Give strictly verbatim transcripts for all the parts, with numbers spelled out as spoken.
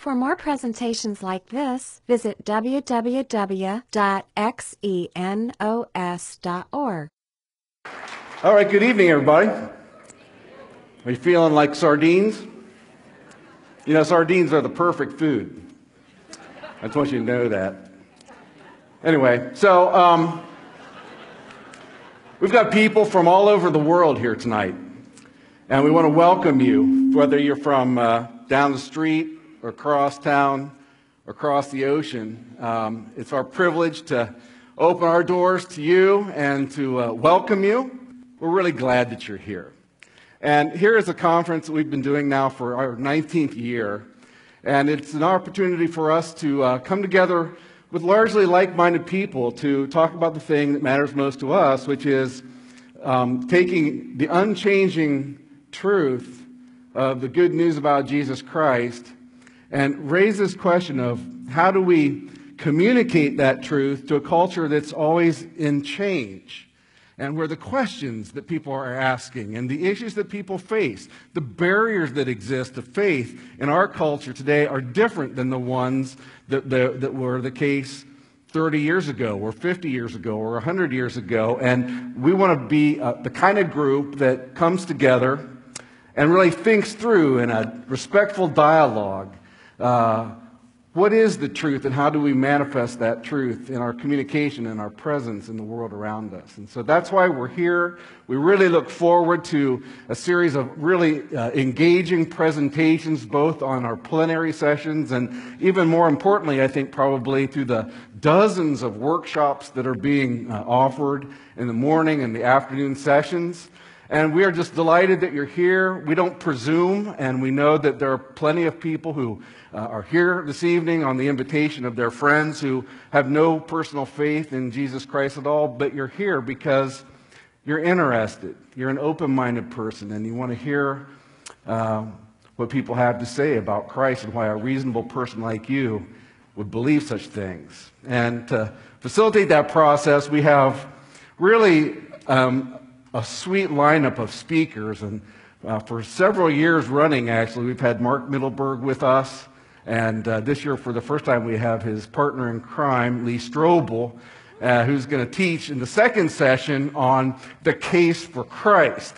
For more presentations like this, visit w w w dot xenos dot org. All right, good evening, everybody. Are you feeling like sardines? You know, sardines are the perfect food. I just want you to know that. Anyway, so um, we've got people from all over the world here tonight, and we want to welcome you, whether you're from uh, down the street or across town or across the ocean. Um, it's our privilege to open our doors to you and to uh, welcome you. We're really glad that you're here. And here is a conference that we've been doing now for our nineteenth year, and it's an opportunity for us to uh, come together with largely like-minded people to talk about the thing that matters most to us, which is um, taking the unchanging truth of the good news about Jesus Christ and raise this question of how do we communicate that truth to a culture that's always in change, and where the questions that people are asking and the issues that people face, the barriers that exist to faith in our culture today are different than the ones that, that, that were the case thirty years ago or fifty years ago or one hundred years ago. And we want to be uh, the kind of group that comes together and really thinks through in a respectful dialogue uh, what is the truth and how do we manifest that truth in our communication and our presence in the world around us. And so that's why we're here. We really look forward to a series of really uh, engaging presentations, both on our plenary sessions and even more importantly, I think probably through the dozens of workshops that are being uh, offered in the morning and the afternoon sessions. And we are just delighted that you're here. We don't presume, and we know that there are plenty of people who uh, are here this evening on the invitation of their friends who have no personal faith in Jesus Christ at all, but you're here because you're interested. You're an open-minded person, and you want to hear uh, what people have to say about Christ and why a reasonable person like you would believe such things. And to facilitate that process, we have really um, a sweet lineup of speakers, and uh, for several years running, actually, we've had Mark Mittelberg with us, and uh, this year, for the first time, we have his partner in crime, Lee Strobel, uh, who's going to teach in the second session on the case for Christ.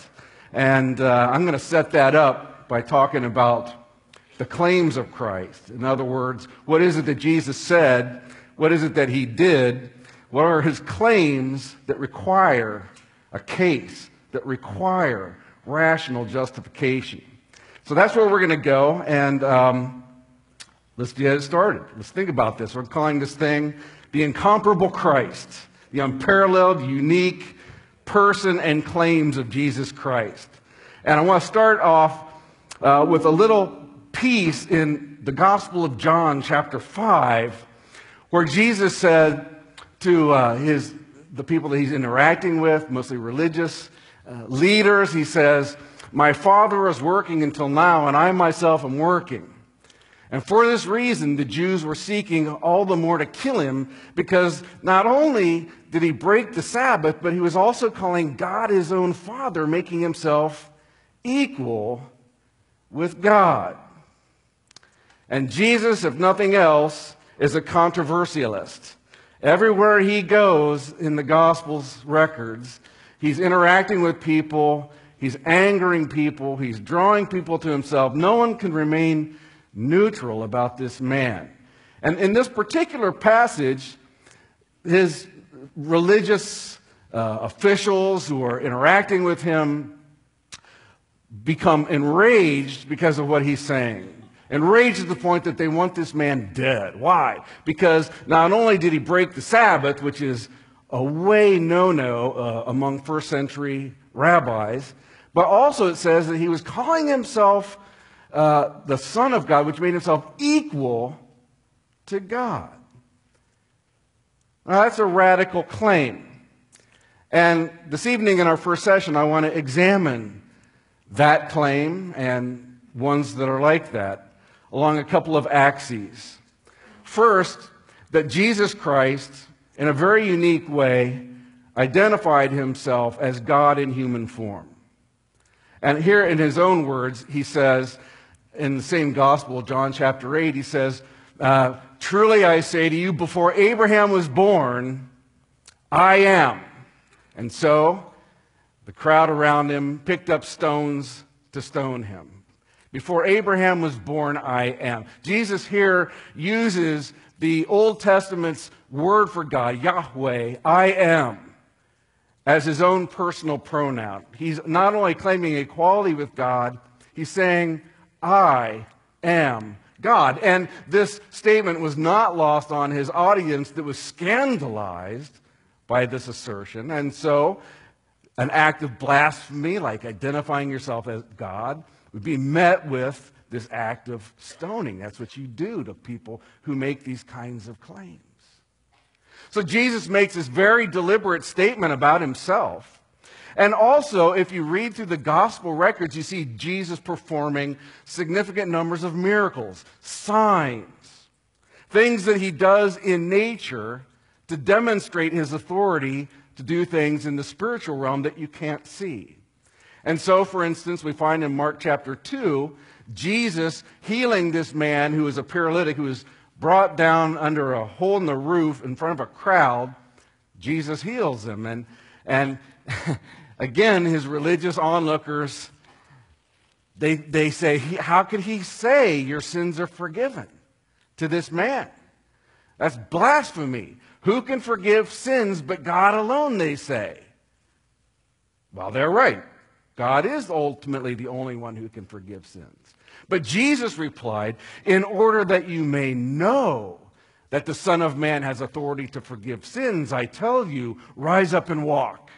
And uh, I'm going to set that up by talking about the claims of Christ. In other words, what is it that Jesus said? What is it that he did? What are his claims that require a case, that require rational justification? So that's where we're going to go, and um, let's get it started. Let's think about this. We're calling this thing the incomparable Christ, the unparalleled, unique person and claims of Jesus Christ. And I want to start off uh, with a little piece in the Gospel of John, chapter five, where Jesus said to uh, his the people that he's interacting with, mostly religious uh, leaders, he says, "My Father is working until now, and I myself am working." And for this reason, the Jews were seeking all the more to kill him, because not only did he break the Sabbath, but he was also calling God his own Father, making himself equal with God. And Jesus, if nothing else, is a controversialist. Everywhere he goes in the Gospels records, he's interacting with people, he's angering people, he's drawing people to himself. No one can remain neutral about this man. And in this particular passage, his religious uh, officials who are interacting with him become enraged because of what he's saying. Enraged to the point that they want this man dead. Why? Because not only did he break the Sabbath, which is a way no-no uh, among first century rabbis, but also it says that he was calling himself uh, the Son of God, which made himself equal to God. Now, that's a radical claim. And this evening in our first session, I want to examine that claim and ones that are like that along a couple of axes. First, that Jesus Christ, in a very unique way, identified himself as God in human form. And here in his own words, he says, in the same gospel, John chapter eight, he says, uh, truly I say to you, before Abraham was born, I am. And so the crowd around him picked up stones to stone him. Before Abraham was born, I am. Jesus here uses the Old Testament's word for God, Yahweh, I am, as his own personal pronoun. He's not only claiming equality with God, he's saying, I am God. And this statement was not lost on his audience that was scandalized by this assertion. And so an act of blasphemy, like identifying yourself as God, would be met with this act of stoning. That's what you do to people who make these kinds of claims. So Jesus makes this very deliberate statement about himself. And also, if you read through the gospel records, you see Jesus performing significant numbers of miracles, signs, things that he does in nature to demonstrate his authority to do things in the spiritual realm that you can't see. And so, for instance, we find in Mark chapter two, Jesus healing this man who is a paralytic, who was brought down under a hole in the roof in front of a crowd. Jesus heals him. And, and again, his religious onlookers, they, they say, how could he say your sins are forgiven to this man? That's blasphemy. Who can forgive sins but God alone, they say. Well, they're right. God is ultimately the only one who can forgive sins. But Jesus replied, in order that you may know that the Son of Man has authority to forgive sins, I tell you, rise up and walk.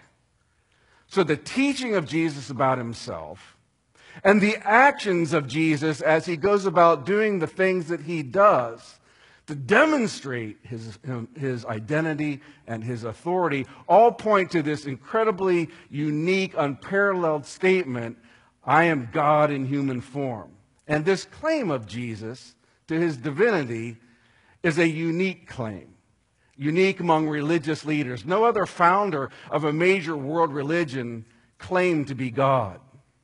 So the teaching of Jesus about himself and the actions of Jesus as he goes about doing the things that he does to demonstrate his, his identity and his authority all point to this incredibly unique, unparalleled statement, I am God in human form. And this claim of Jesus to his divinity is a unique claim, unique among religious leaders. No other founder of a major world religion claimed to be God.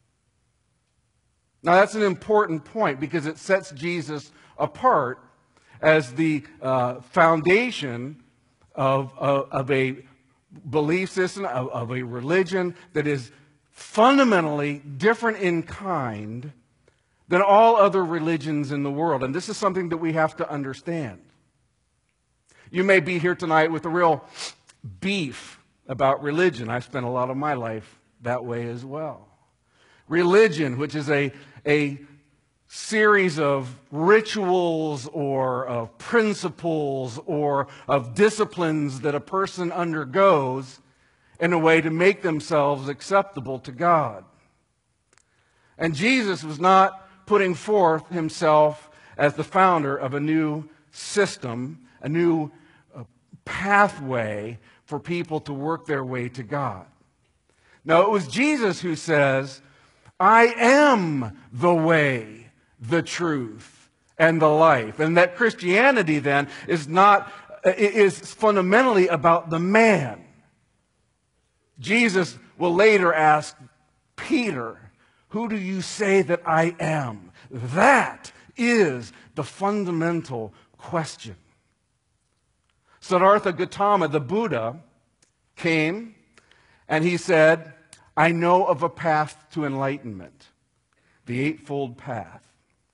Now that's an important point because it sets Jesus apart as the uh, foundation of, of, of a belief system, of, of a religion that is fundamentally different in kind than all other religions in the world. And this is something that we have to understand. You may be here tonight with a real beef about religion. I've spent a lot of my life that way as well. Religion, which is a, a series of rituals or of principles or of disciplines that a person undergoes in a way to make themselves acceptable to God. And Jesus was not putting forth himself as the founder of a new system, a new uh, pathway for people to work their way to God. No, it was Jesus who says, I am the way, the truth, and the life. And that Christianity then is not, is fundamentally about the man. Jesus will later ask Peter, who do you say that I am? That is the fundamental question. Siddhartha Gautama, the Buddha, came and he said, I know of a path to enlightenment, the Eightfold Path.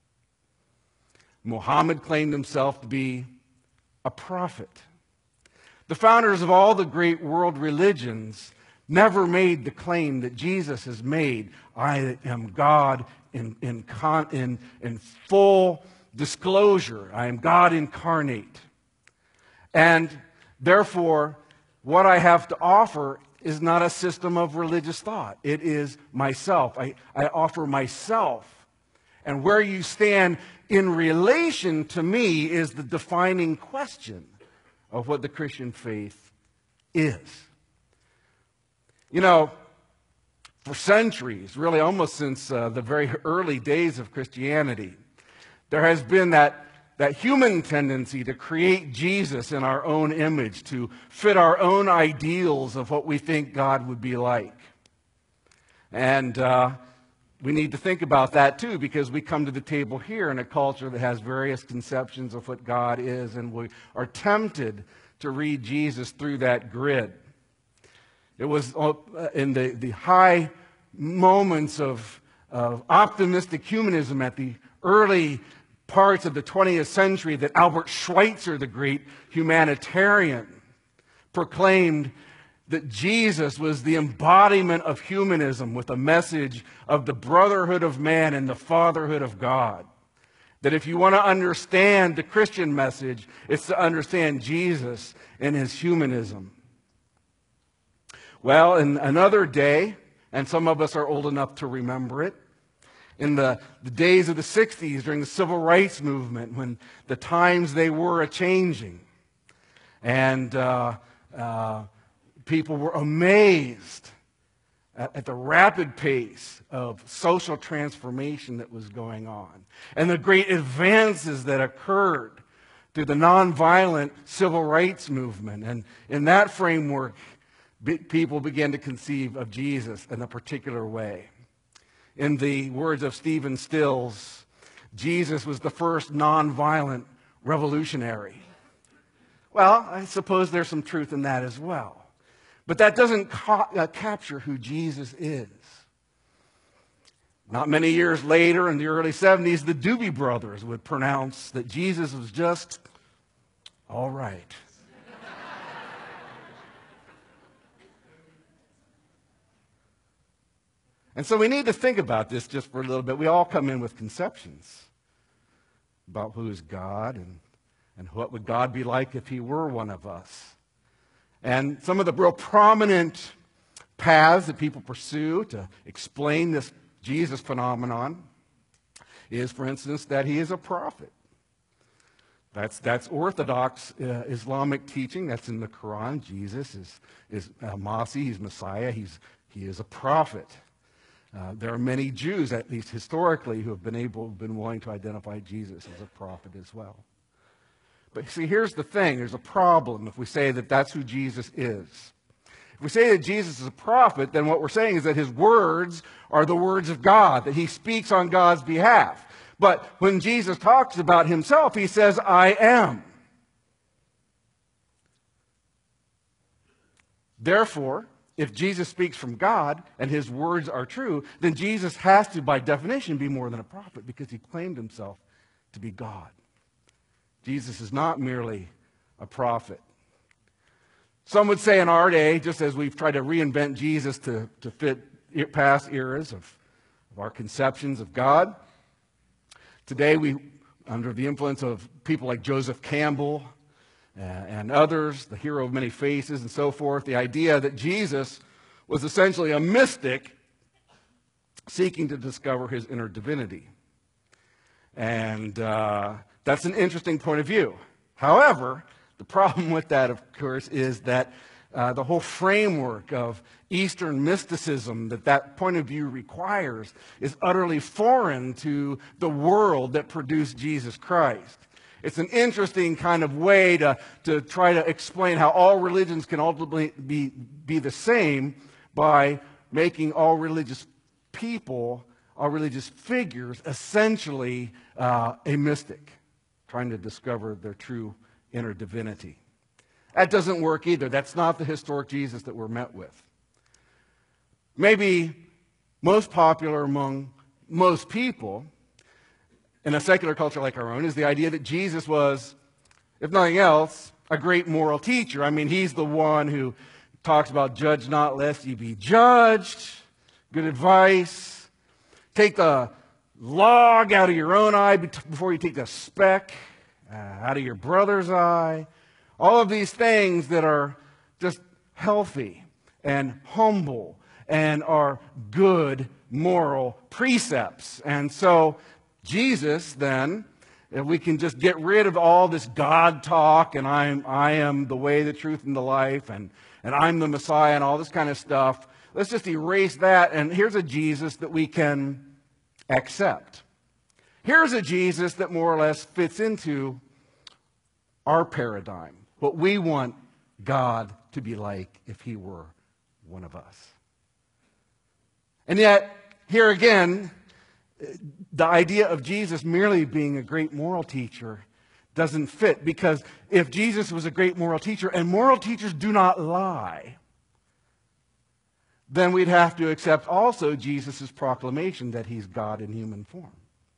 Muhammad claimed himself to be a prophet. The founders of all the great world religions never made the claim that Jesus has made. I am God in, in, con, in, in full disclosure. I am God incarnate. And therefore, what I have to offer is not a system of religious thought. It is myself. I, I offer myself. And where you stand in relation to me is the defining question of what the Christian faith is. You know, for centuries, really almost since uh, the very early days of Christianity, there has been that, that human tendency to create Jesus in our own image, to fit our own ideals of what we think God would be like. And uh, we need to think about that too, because we come to the table here in a culture that has various conceptions of what God is, and we are tempted to read Jesus through that grid. It was in the, the high moments of, of optimistic humanism at the early parts of the twentieth century that Albert Schweitzer, the great humanitarian, proclaimed that Jesus was the embodiment of humanism with a message of the brotherhood of man and the fatherhood of God. That if you want to understand the Christian message, it's to understand Jesus and his humanism. Well, in another day, and some of us are old enough to remember it, in the, the days of the sixties during the Civil Rights Movement, when the times they were a-changing, and uh, uh, people were amazed at, at the rapid pace of social transformation that was going on, and the great advances that occurred through the nonviolent civil rights movement. And in that framework, be, people began to conceive of Jesus in a particular way. In the words of Stephen Stills, Jesus was the first nonviolent revolutionary. Well, I suppose there's some truth in that as well. But that doesn't ca- uh, capture who Jesus is. Not many years later, in the early seventies, the Doobie Brothers would pronounce that Jesus was just all right. And so we need to think about this just for a little bit. We all come in with conceptions about who is God and, and what would God be like if he were one of us. And some of the real prominent paths that people pursue to explain this Jesus phenomenon is, for instance, that he is a prophet. That's, that's Orthodox uh, Islamic teaching. That's in the Quran. Jesus is, is uh, Masih, he's Messiah, he's, he is a prophet. Uh, there are many Jews, at least historically, who have been able, been willing to identify Jesus as a prophet as well. But see, here's the thing. There's a problem if we say that that's who Jesus is. If we say that Jesus is a prophet, then what we're saying is that his words are the words of God, that he speaks on God's behalf. But when Jesus talks about himself, he says, I am. Therefore, if Jesus speaks from God and his words are true, then Jesus has to, by definition, be more than a prophet because he claimed himself to be God. Jesus is not merely a prophet. Some would say in our day, just as we've tried to reinvent Jesus to, to fit past eras of, of our conceptions of God, today we, under the influence of people like Joseph Campbell and others, the hero of many faces and so forth, the idea that Jesus was essentially a mystic seeking to discover his inner divinity. And uh, that's an interesting point of view. However, the problem with that, of course, is that uh, the whole framework of Eastern mysticism that that point of view requires is utterly foreign to the world that produced Jesus Christ. It's an interesting kind of way to, to try to explain how all religions can ultimately be, be the same by making all religious people, all religious figures, essentially uh, a mystic, trying to discover their true inner divinity. That doesn't work either. That's not the historic Jesus that we're met with. Maybe most popular among most people in a secular culture like our own is the idea that Jesus was, if nothing else, a great moral teacher. I mean, he's the one who talks about judge not lest ye be judged, good advice, take the log out of your own eye before you take the speck uh, out of your brother's eye. All of these things that are just healthy and humble and are good moral precepts. And so Jesus, then, if we can just get rid of all this God talk and I'm, I am the way, the truth, and the life, and, and I'm the Messiah and all this kind of stuff, let's just erase that, and here's a Jesus that we can accept. Here's a Jesus that more or less fits into our paradigm, what we want God to be like if he were one of us. And yet, Here again, the idea of Jesus merely being a great moral teacher doesn't fit, because if Jesus was a great moral teacher, and moral teachers do not lie, then we'd have to accept also Jesus' proclamation that he's God in human form.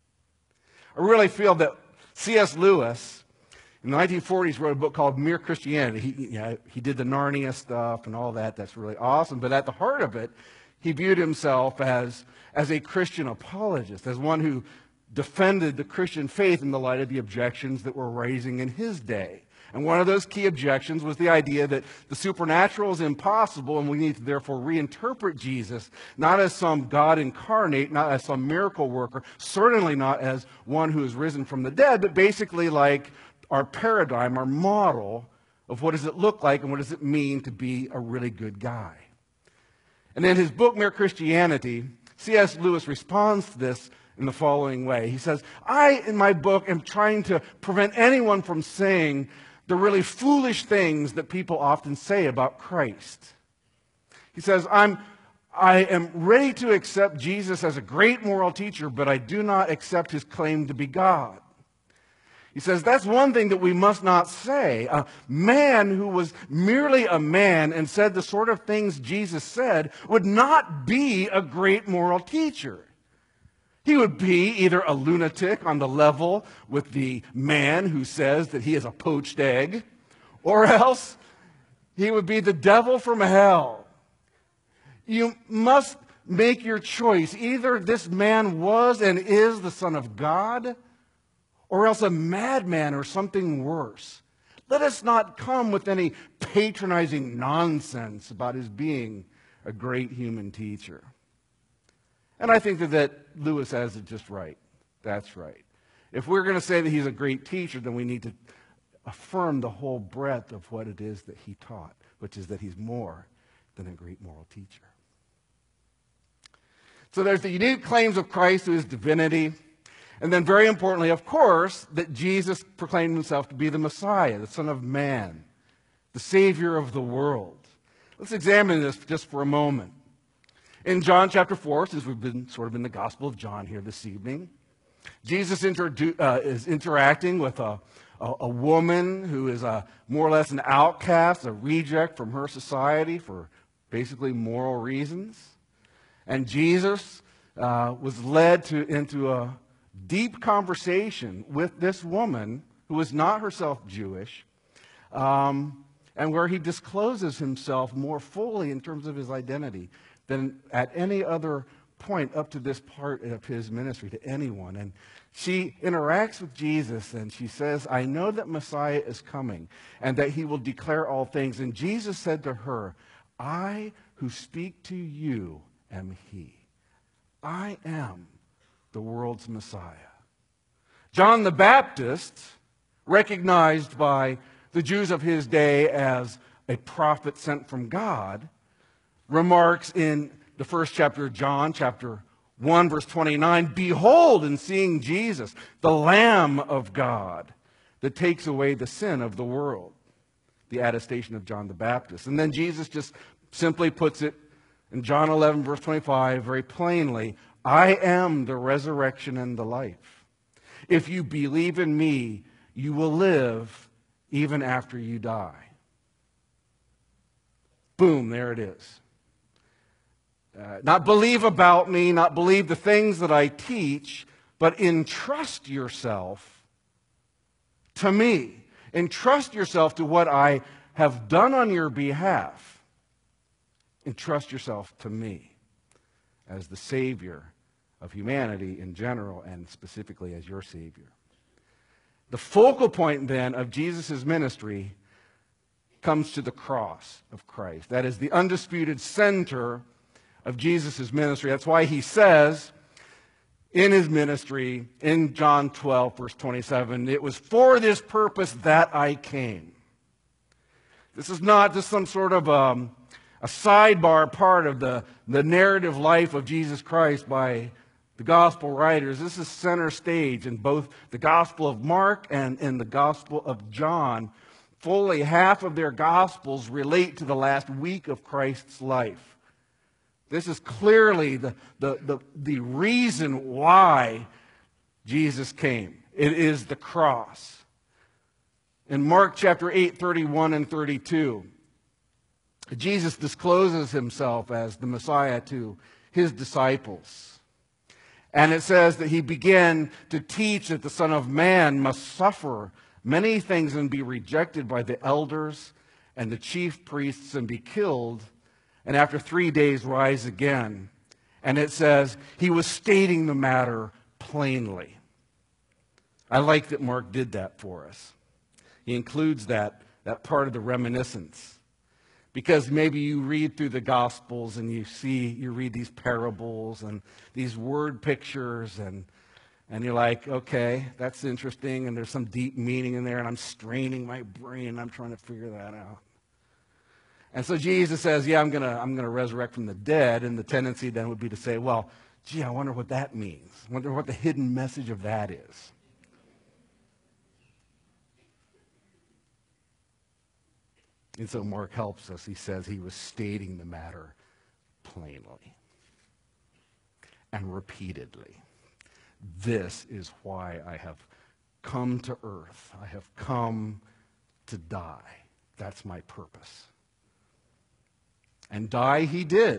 I really feel that C S Lewis in the nineteen forties wrote a book called Mere Christianity. He, you know, he did the Narnia stuff and all that. That's really awesome. But at the heart of it, he viewed himself as, as a Christian apologist, as one who defended the Christian faith in the light of the objections that were raising in his day. And one of those key objections was the idea that the supernatural is impossible, and we need to therefore reinterpret Jesus not as some God incarnate, not as some miracle worker, certainly not as one who has risen from the dead, but basically like our paradigm, our model of what does it look like and what does it mean to be a really good guy. And in his book, Mere Christianity, C S Lewis responds to this in the following way. He says, I, in my book, am trying to prevent anyone from saying the really foolish things that people often say about Christ. He says, I'm, I am ready to accept Jesus as a great moral teacher, but I do not accept his claim to be God. He says, that's one thing that we must not say. A man who was merely a man and said the sort of things Jesus said would not be a great moral teacher. He would be either a lunatic on the level with the man who says that he is a poached egg, or else he would be the devil from hell. You must make your choice. Either this man was and is the Son of God, or else a madman or something worse. Let us not come with any patronizing nonsense about his being a great human teacher. And I think that, that Lewis has it just right. That's right. If we're going to say that he's a great teacher, then we need to affirm the whole breadth of what it is that he taught, which is that he's more than a great moral teacher. So there's the unique claims of Christ to his divinity. And then very importantly, of course, that Jesus proclaimed himself to be the Messiah, the Son of Man, the Savior of the world. Let's examine this just for a moment. In John chapter four, since we've been sort of in the Gospel of John here this evening, Jesus introdu- uh, is interacting with a, a, a woman who is a, more or less an outcast, a reject from her society for basically moral reasons. And Jesus uh, was led to, into a deep conversation with this woman who is not herself Jewish, um, and where he discloses himself more fully in terms of his identity than at any other point up to this part of his ministry to anyone. And she interacts with Jesus and she says, I know that Messiah is coming and that he will declare all things. And Jesus said to her, I who speak to you am he. I am the world's Messiah. John the Baptist, recognized by the Jews of his day as a prophet sent from God, remarks in the first chapter of John, chapter one, verse twenty-nine, behold, in seeing Jesus, the Lamb of God that takes away the sin of the world. The attestation of John the Baptist. And then Jesus just simply puts it in John eleven, verse twenty-five, very plainly, I am the resurrection and the life. If you believe in me, you will live even after you die. Boom, there it is. Uh, not believe about me, not believe the things that I teach, but entrust yourself to me. Entrust yourself to what I have done on your behalf. Entrust yourself to me as the Savior of humanity in general and specifically as your Savior. The focal point then of Jesus' ministry comes to the cross of Christ. That is the undisputed center of Jesus' ministry. That's why he says in his ministry in John twelve, verse twenty-seven, it was for this purpose that I came. This is not just some sort of um, a sidebar part of the, the narrative life of Jesus Christ by the gospel writers. This is center stage in both the Gospel of Mark and in the Gospel of John. Fully half of their Gospels relate to the last week of Christ's life. This is clearly the, the, the, the reason why Jesus came. It is the cross. In Mark chapter eight, thirty-one and thirty-two, Jesus discloses himself as the Messiah to his disciples. And it says that he began to teach that the Son of Man must suffer many things and be rejected by the elders and the chief priests and be killed, and after three days rise again. And it says he was stating the matter plainly. I like that Mark did that for us. He includes that, that part of the reminiscence. Because maybe you read through the Gospels and you see, you read these parables and these word pictures, and, and you're like, okay, that's interesting, and there's some deep meaning in there, and I'm straining my brain, I'm trying to figure that out. And so Jesus says, yeah, I'm going to I'm gonna resurrect from the dead, and the tendency then would be to say, well, gee, I wonder what that means. I wonder what the hidden message of that is. And so Mark helps us. He says he was stating the matter plainly and repeatedly. This is why I have come to earth. I have come to die. That's my purpose. And die he did.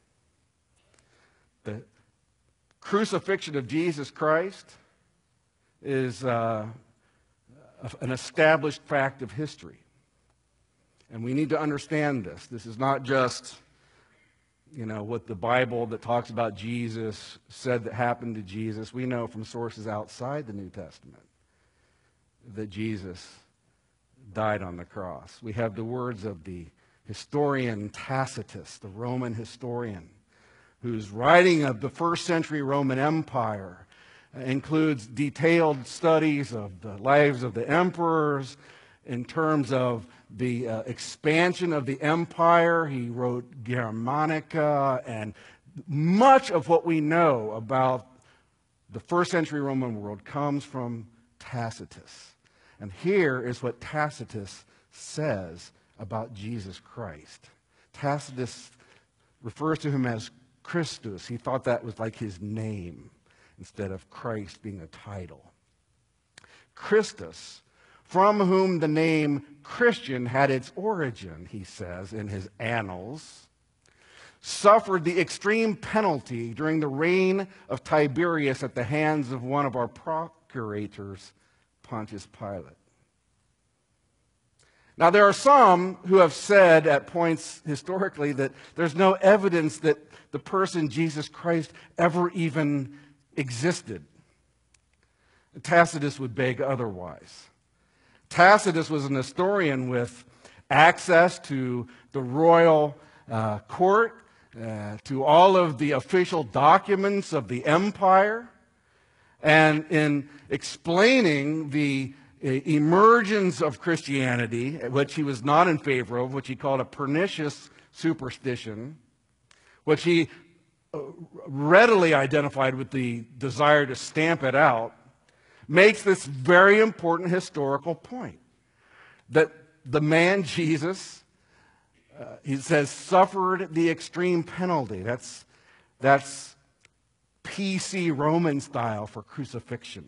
The crucifixion of Jesus Christ is uh, an established fact of history. And we need to understand this. This is not just, you know, what the Bible that talks about Jesus said that happened to Jesus. We know from sources outside the New Testament that Jesus died on the cross. We have the words of the historian Tacitus, the Roman historian, whose writing of the first century Roman Empire includes detailed studies of the lives of the emperors in terms of the uh, expansion of the empire. He wrote Germanica, and much of what we know about the first century Roman world comes from Tacitus. And here is what Tacitus says about Jesus Christ. Tacitus refers to him as Christus. He thought that was like his name instead of Christ being a title. Christus, from whom the name Christian had its origin, he says in his Annals, suffered the extreme penalty during the reign of Tiberius at the hands of one of our procurators, Pontius Pilate. Now, there are some who have said at points historically that there's no evidence that the person Jesus Christ ever even existed. Tacitus would beg otherwise. Tacitus was an historian with access to the royal uh, court, uh, to all of the official documents of the empire, and in explaining the emergence of Christianity, which he was not in favor of, which he called a pernicious superstition, which he readily identified with the desire to stamp it out, makes this very important historical point. That the man Jesus, uh, he says, suffered the extreme penalty. That's, that's P C Roman style for crucifixion.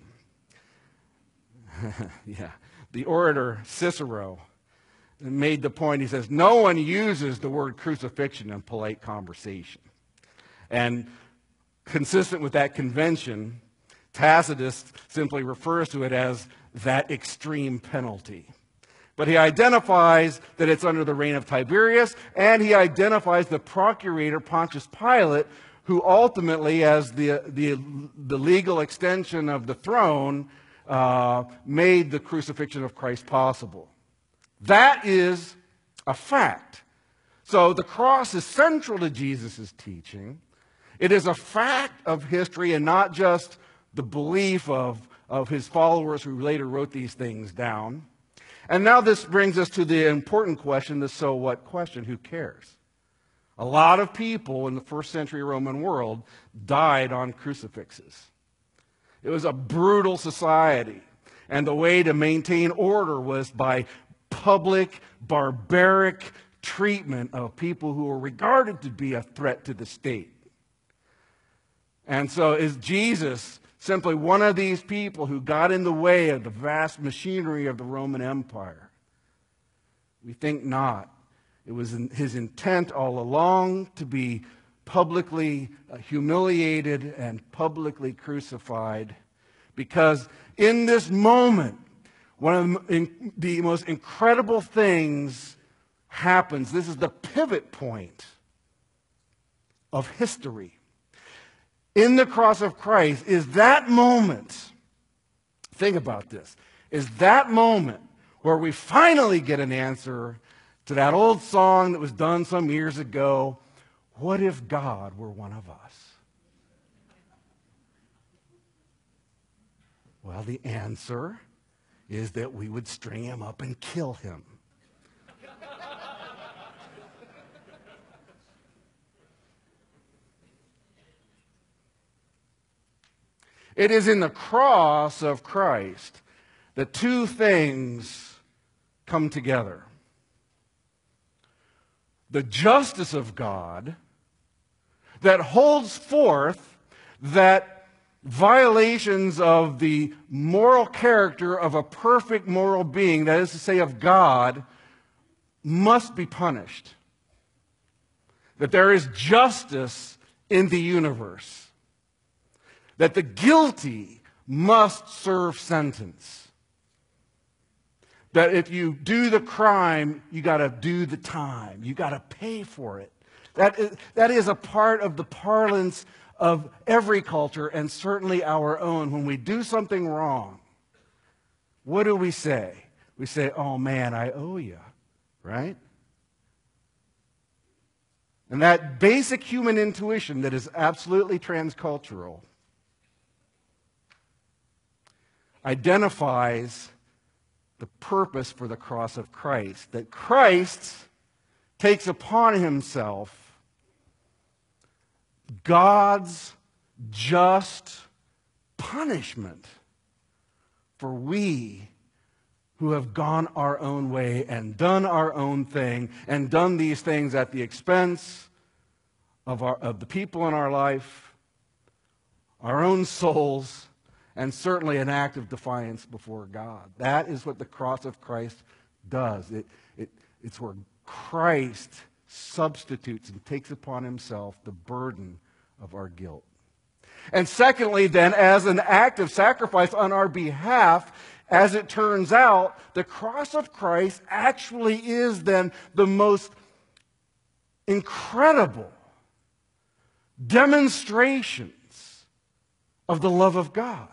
Yeah, the orator Cicero made the point. He says, no one uses the word crucifixion in polite conversation. And consistent with that convention, Tacitus simply refers to it as that extreme penalty. But he identifies that it's under the reign of Tiberius, and he identifies the procurator Pontius Pilate, who ultimately, as the, the, the legal extension of the throne, uh, made the crucifixion of Christ possible. That is a fact. So the cross is central to Jesus' teaching. It is a fact of history and not just the belief of, of his followers who later wrote these things down. And now this brings us to the important question, the so what question. Who cares? A lot of people in the first century Roman world died on crucifixes. It was a brutal society, and the way to maintain order was by public, barbaric treatment of people who were regarded to be a threat to the state. And so is Jesus simply one of these people who got in the way of the vast machinery of the Roman Empire? We think not. It was in his intent all along to be publicly uh, humiliated and publicly crucified, because in this moment, one of the, in, the most incredible things happens. This is the pivot point of history. In the cross of Christ is that moment, think about this, is that moment where we finally get an answer to that old song that was done some years ago, what if God were one of us? Well, the answer is that we would string him up and kill him. It is in the cross of Christ that two things come together. The justice of God that holds forth that violations of the moral character of a perfect moral being, that is to say of God, must be punished. That there is justice in the universe. That the guilty must serve sentence. That if you do the crime, you got to do the time. You got to pay for it. That is, that is a part of the parlance of every culture, and certainly our own. When we do something wrong, what do we say? We say, oh man, I owe you, right? And that basic human intuition that is absolutely transcultural identifies the purpose for the cross of Christ. That Christ takes upon himself God's just punishment for we who have gone our own way and done our own thing and done these things at the expense of, our, of the people in our life, our own souls, and certainly an act of defiance before God. That is what the cross of Christ does. It, it, it's where Christ substitutes and takes upon himself the burden of our guilt. And secondly, then, as an act of sacrifice on our behalf, as it turns out, the cross of Christ actually is then the most incredible demonstrations of the love of God.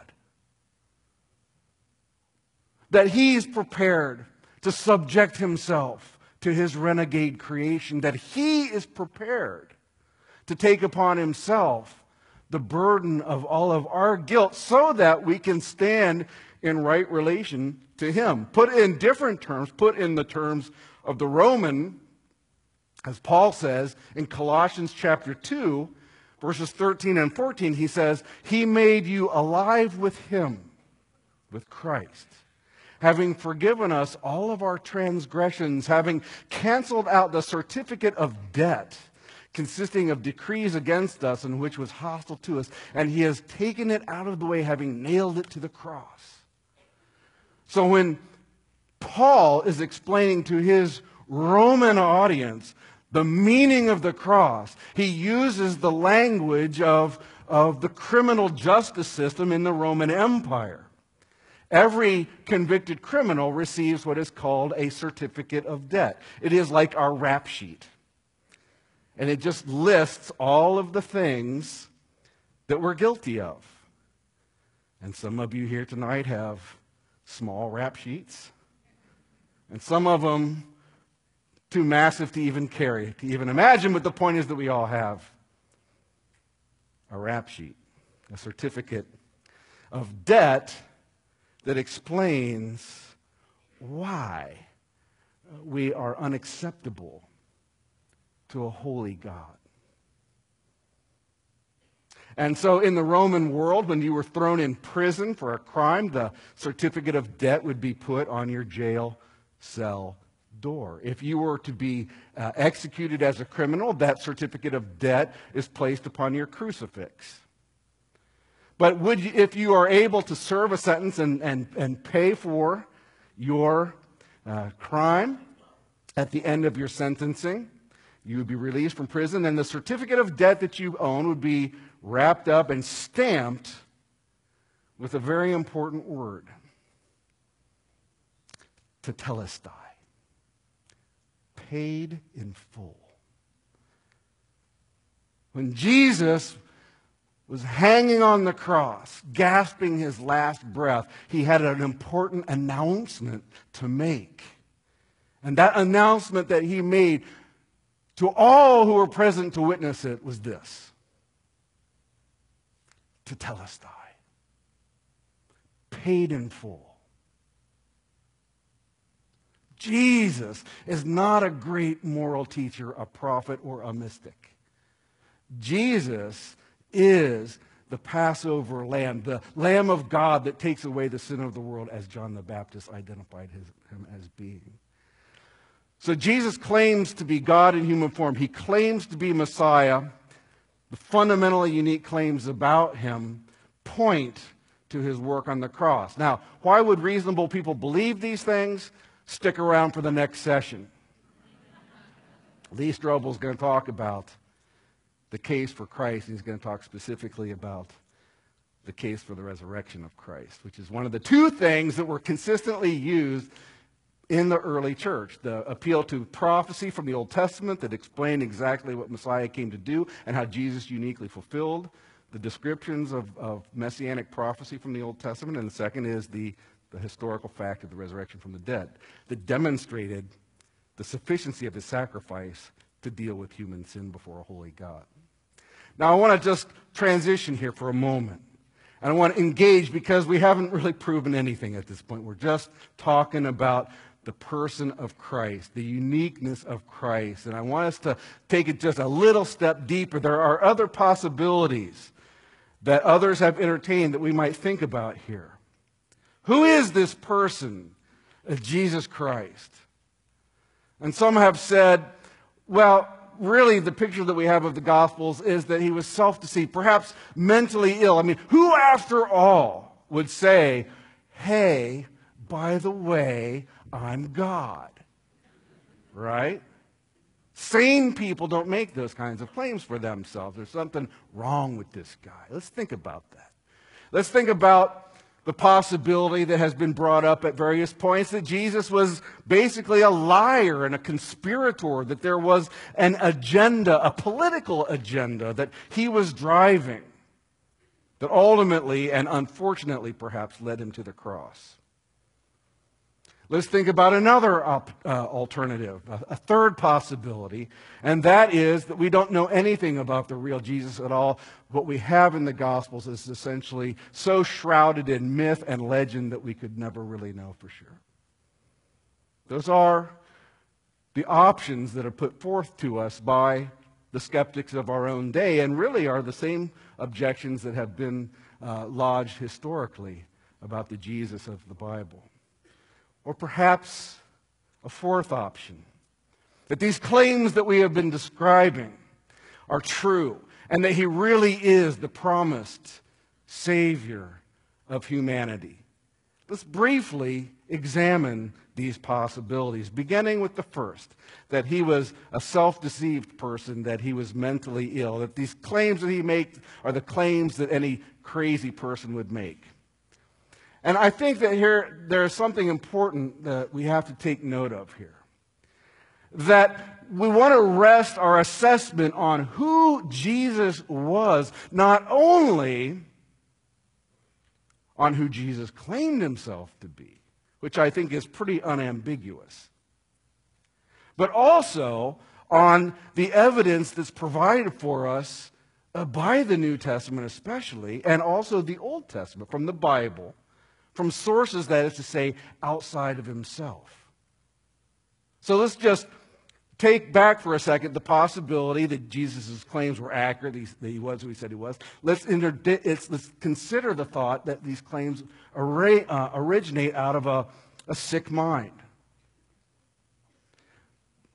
That he's prepared to subject himself to his renegade creation, that he is prepared to take upon himself the burden of all of our guilt so that we can stand in right relation to him. Put in different terms, put in the terms of the Roman, as Paul says in Colossians chapter two, verses thirteen and fourteen, he says, he made you alive with him, with Christ, having forgiven us all of our transgressions, having canceled out the certificate of debt consisting of decrees against us and which was hostile to us, and he has taken it out of the way, having nailed it to the cross. So when Paul is explaining to his Roman audience the meaning of the cross, he uses the language of, of the criminal justice system in the Roman Empire. Every convicted criminal receives what is called a certificate of debt. It is like our rap sheet. And it just lists all of the things that we're guilty of. And some of you here tonight have small rap sheets. And some of them too massive to even carry, to even imagine, but the point is that we all have a rap sheet, a certificate of debt that explains why we are unacceptable to a holy God. And so in the Roman world, when you were thrown in prison for a crime, the certificate of debt would be put on your jail cell door. If you were to be uh, executed as a criminal, that certificate of debt is placed upon your crucifix. But would you, if you are able to serve a sentence and, and, and pay for your uh, crime at the end of your sentencing, you would be released from prison, and the certificate of debt that you own would be wrapped up and stamped with a very important word: tetelestai, paid in full. When Jesus was hanging on the cross, gasping his last breath, he had an important announcement to make. And that announcement that he made to all who were present to witness it was this: tetelestai, paid in full. Jesus is not a great moral teacher, a prophet, or a mystic. Jesus is the Passover lamb, the Lamb of God that takes away the sin of the world, as John the Baptist identified his, him as being. So Jesus claims to be God in human form. He claims to be Messiah. The fundamentally unique claims about him point to his work on the cross. Now, why would reasonable people believe these things? Stick around for the next session. Lee Strobel is going to talk about the case for Christ, and he's going to talk specifically about the case for the resurrection of Christ, which is one of the two things that were consistently used in the early church: the appeal to prophecy from the Old Testament that explained exactly what Messiah came to do and how Jesus uniquely fulfilled the descriptions of, of messianic prophecy from the Old Testament. And the second is the, the historical fact of the resurrection from the dead that demonstrated the sufficiency of his sacrifice to deal with human sin before a holy God. Now, I want to just transition here for a moment. And I want to engage because we haven't really proven anything at this point. We're just talking about the person of Christ, the uniqueness of Christ. And I want us to take it just a little step deeper. There are other possibilities that others have entertained that we might think about here. Who is this person of Jesus Christ? And some have said, well, really the picture that we have of the Gospels is that he was self-deceived, perhaps mentally ill. I mean, who after all would say, hey, by the way, I'm God? Right? Sane people don't make those kinds of claims for themselves. There's something wrong with this guy. Let's think about that. Let's think about the possibility that has been brought up at various points that Jesus was basically a liar and a conspirator, that there was an agenda, a political agenda that he was driving, that ultimately and unfortunately perhaps led him to the cross. Let's think about another op, uh, alternative, a, a third possibility, and that is that we don't know anything about the real Jesus at all. What we have in the Gospels is essentially so shrouded in myth and legend that we could never really know for sure. Those are the options that are put forth to us by the skeptics of our own day, and really are the same objections that have been uh, lodged historically about the Jesus of the Bible. Or perhaps a fourth option, that these claims that we have been describing are true, and that he really is the promised Savior of humanity. Let's briefly examine these possibilities, beginning with the first, that he was a self-deceived person, that he was mentally ill, that these claims that he makes are the claims that any crazy person would make. And I think that here there is something important that we have to take note of here. That we want to rest our assessment on who Jesus was, not only on who Jesus claimed himself to be, which I think is pretty unambiguous, but also on the evidence that's provided for us uh, by the New Testament especially, and also the Old Testament, from the Bible, from sources, that is to say, outside of himself. So let's just take back for a second the possibility that Jesus' claims were accurate, that he was who he said he was. Let's, inter- let's consider the thought that these claims ori- uh, originate out of a, a sick mind.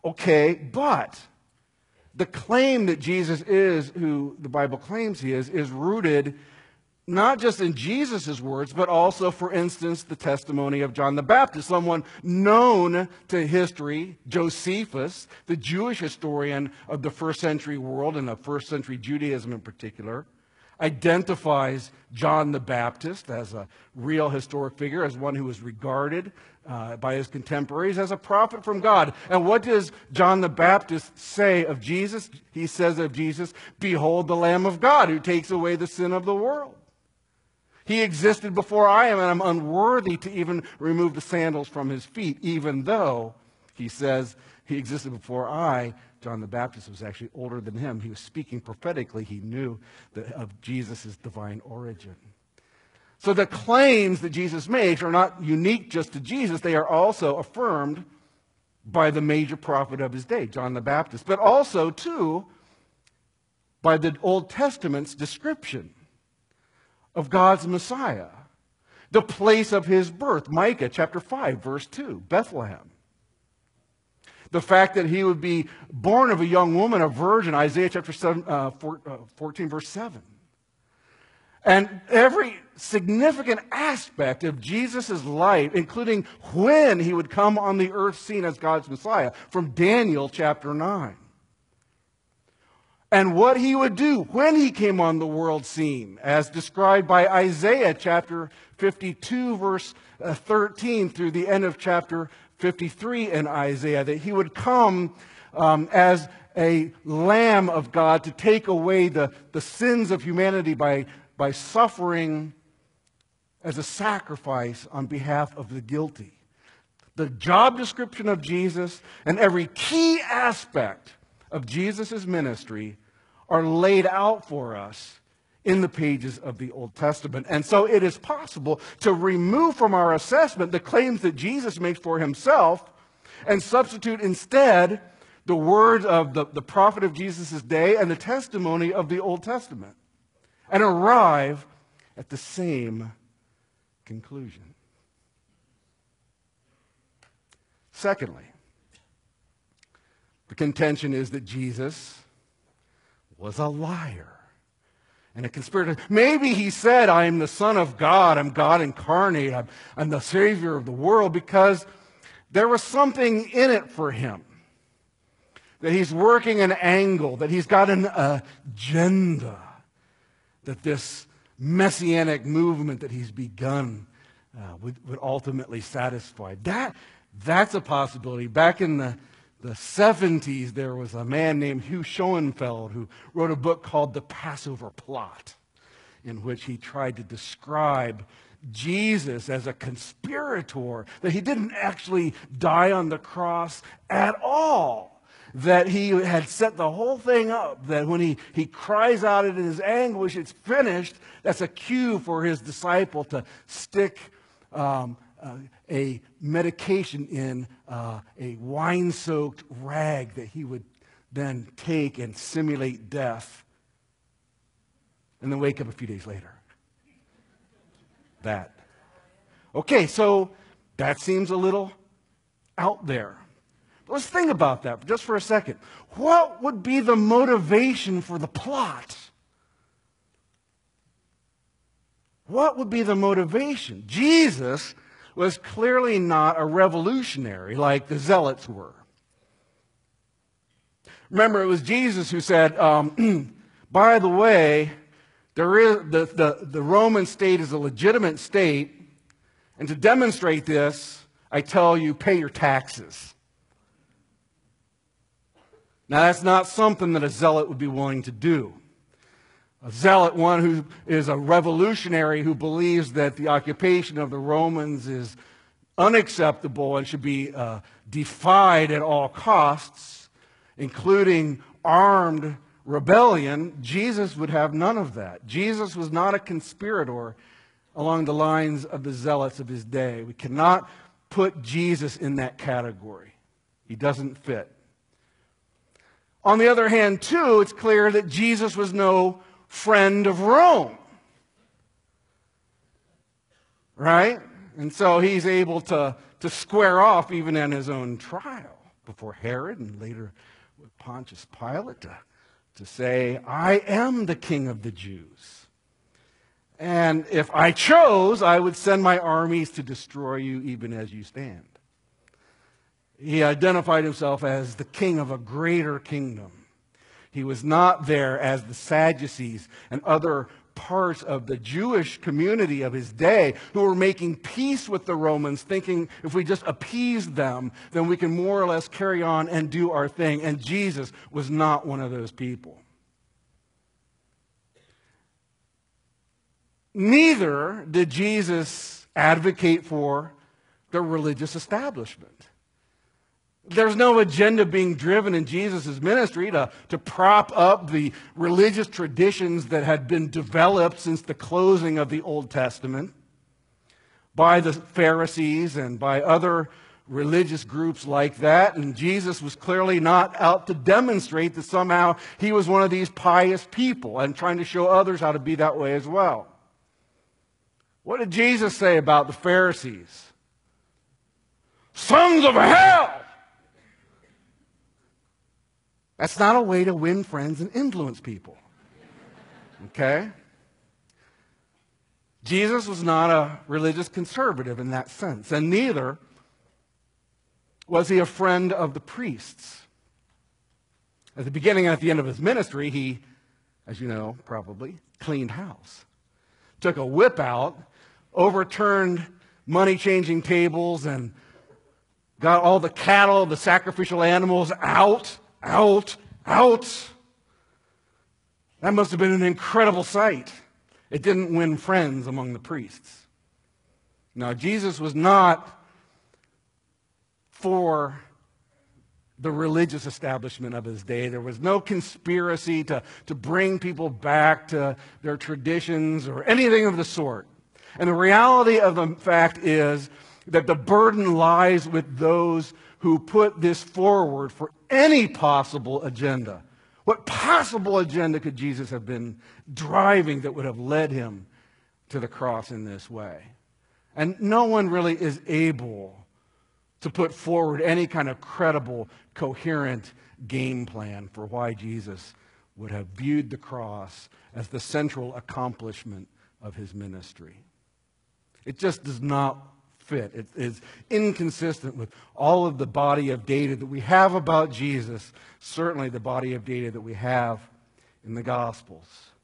Okay, but the claim that Jesus is who the Bible claims he is, is rooted not just in Jesus' words, but also, for instance, the testimony of John the Baptist, someone known to history, Josephus, the Jewish historian of the first century world and of first century Judaism in particular, identifies John the Baptist as a real historic figure, as one who was regarded uh, by his contemporaries as a prophet from God. And what does John the Baptist say of Jesus? He says of Jesus, "Behold the Lamb of God who takes away the sin of the world. He existed before I am, and I'm unworthy to even remove the sandals from his feet," even though he says he existed before I. John the Baptist was actually older than him. He was speaking prophetically. He knew that of Jesus' divine origin. So the claims that Jesus makes are not unique just to Jesus. They are also affirmed by the major prophet of his day, John the Baptist, but also, too, by the Old Testament's description of God's Messiah, the place of his birth, Micah chapter five, verse two, Bethlehem. The fact that he would be born of a young woman, a virgin, Isaiah chapter seven, uh, four, uh, fourteen, verse seven. And every significant aspect of Jesus' life, including when he would come on the earth scene as God's Messiah, from Daniel chapter nine. And what he would do when he came on the world scene, as described by Isaiah chapter fifty-two, verse thirteen, through the end of chapter fifty-three in Isaiah, that he would come um, as a Lamb of God to take away the, the sins of humanity by, by suffering as a sacrifice on behalf of the guilty. The job description of Jesus and every key aspect of Jesus' ministry are laid out for us in the pages of the Old Testament. And so it is possible to remove from our assessment the claims that Jesus makes for himself and substitute instead the words of the, the prophet of Jesus' day and the testimony of the Old Testament and arrive at the same conclusion. Secondly, the contention is that Jesus was a liar and a conspirator. Maybe he said, "I am the Son of God, I'm God incarnate, I'm, I'm the Savior of the world," because there was something in it for him. That he's working an angle, that he's got an agenda, that this messianic movement that he's begun uh, would, would ultimately satisfy. That, that's a possibility. Back in the The seventies, there was a man named Hugh Schoenfeld who wrote a book called The Passover Plot, in which he tried to describe Jesus as a conspirator, that he didn't actually die on the cross at all, that he had set the whole thing up, that when he, he cries out in his anguish, "It's finished," that's a cue for his disciple to stick um, Uh, a medication in uh, a wine-soaked rag that he would then take and simulate death and then wake up a few days later. That. Okay, so that seems a little out there. But let's think about that just for a second. What would be the motivation for the plot? What would be the motivation? Jesus was clearly not a revolutionary like the Zealots were. Remember, it was Jesus who said, um, by the way, there is the, the, the Roman state is a legitimate state, and to demonstrate this, I tell you, pay your taxes. Now, that's not something that a zealot would be willing to do. A zealot, one who is a revolutionary who believes that the occupation of the Romans is unacceptable and should be uh, defied at all costs, including armed rebellion. Jesus would have none of that. Jesus was not a conspirator along the lines of the zealots of his day. We cannot put Jesus in that category. He doesn't fit. On the other hand, too, it's clear that Jesus was no friend of Rome. Right? And so he's able to, to square off even in his own trial. before Herod and later with Pontius Pilate to, to say, I am the king of the Jews. And if I chose, I would send my armies to destroy you even as you stand. He identified himself as the king of a greater kingdom. He was not there as the Sadducees and other parts of the Jewish community of his day who were making peace with the Romans, thinking if we just appease them, then we can more or less carry on and do our thing. And Jesus was not one of those people. Neither did Jesus advocate for the religious establishment. There's no agenda being driven in Jesus' ministry to, to prop up the religious traditions that had been developed since the closing of the Old Testament by the Pharisees and by other religious groups like that. And Jesus was clearly not out to demonstrate that somehow he was one of these pious people and trying to show others how to be that way as well. What did Jesus say about the Pharisees? Sons of hell! That's not a way to win friends and influence people. Okay? Jesus was not a religious conservative in that sense, and neither was he a friend of the priests. At the beginning and at the end of his ministry, he, as you know, probably, cleaned house. Took a whip out, overturned money-changing tables, and got all the cattle, the sacrificial animals out. Out, out. That must have been an incredible sight. It didn't win friends among the priests. Now, Jesus was not for the religious establishment of his day. There was no conspiracy to, to bring people back to their traditions or anything of the sort. And the reality of the fact is that the burden lies with those who put this forward for any possible agenda. What possible agenda could Jesus have been driving that would have led him to the cross in this way? And no one really is able to put forward any kind of credible, coherent game plan for why Jesus would have viewed the cross as the central accomplishment of his ministry. It just does not fit. It is inconsistent with all of the body of data that we have about Jesus, certainly the body of data that we have in the Gospels.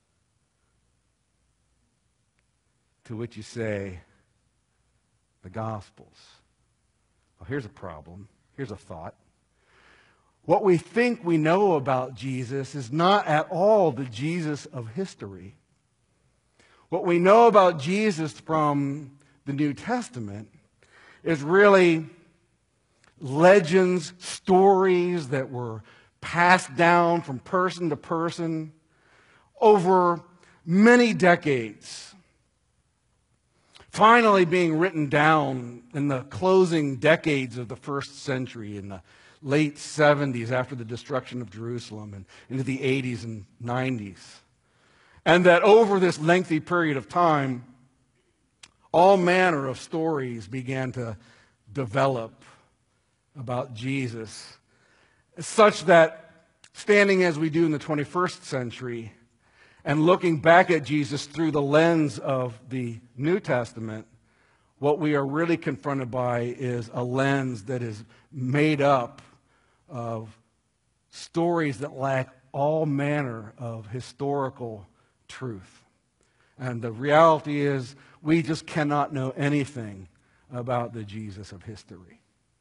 To which you say, the Gospels. Well, here's a problem. Here's a thought. What we think we know about Jesus is not at all the Jesus of history. What we know about Jesus from the New Testament is really legends, stories that were passed down from person to person over many decades, finally being written down in the closing decades of the first century, in the late seventies after the destruction of Jerusalem and into the eighties and nineties. And that over this lengthy period of time, all manner of stories began to develop about Jesus, such that standing as we do in the twenty-first century and looking back at Jesus through the lens of the New Testament, what we are really confronted by is a lens that is made up of stories that lack all manner of historical truth. And the reality is, we just cannot know anything about the Jesus of history.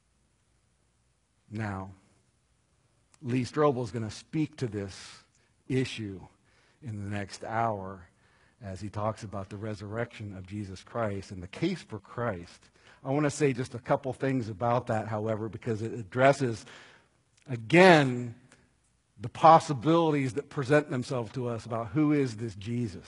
Now, Lee Strobel is going to speak to this issue in the next hour as he talks about the resurrection of Jesus Christ and the case for Christ. I want to say just a couple things about that, however, because it addresses, again, the possibilities that present themselves to us about who is this Jesus.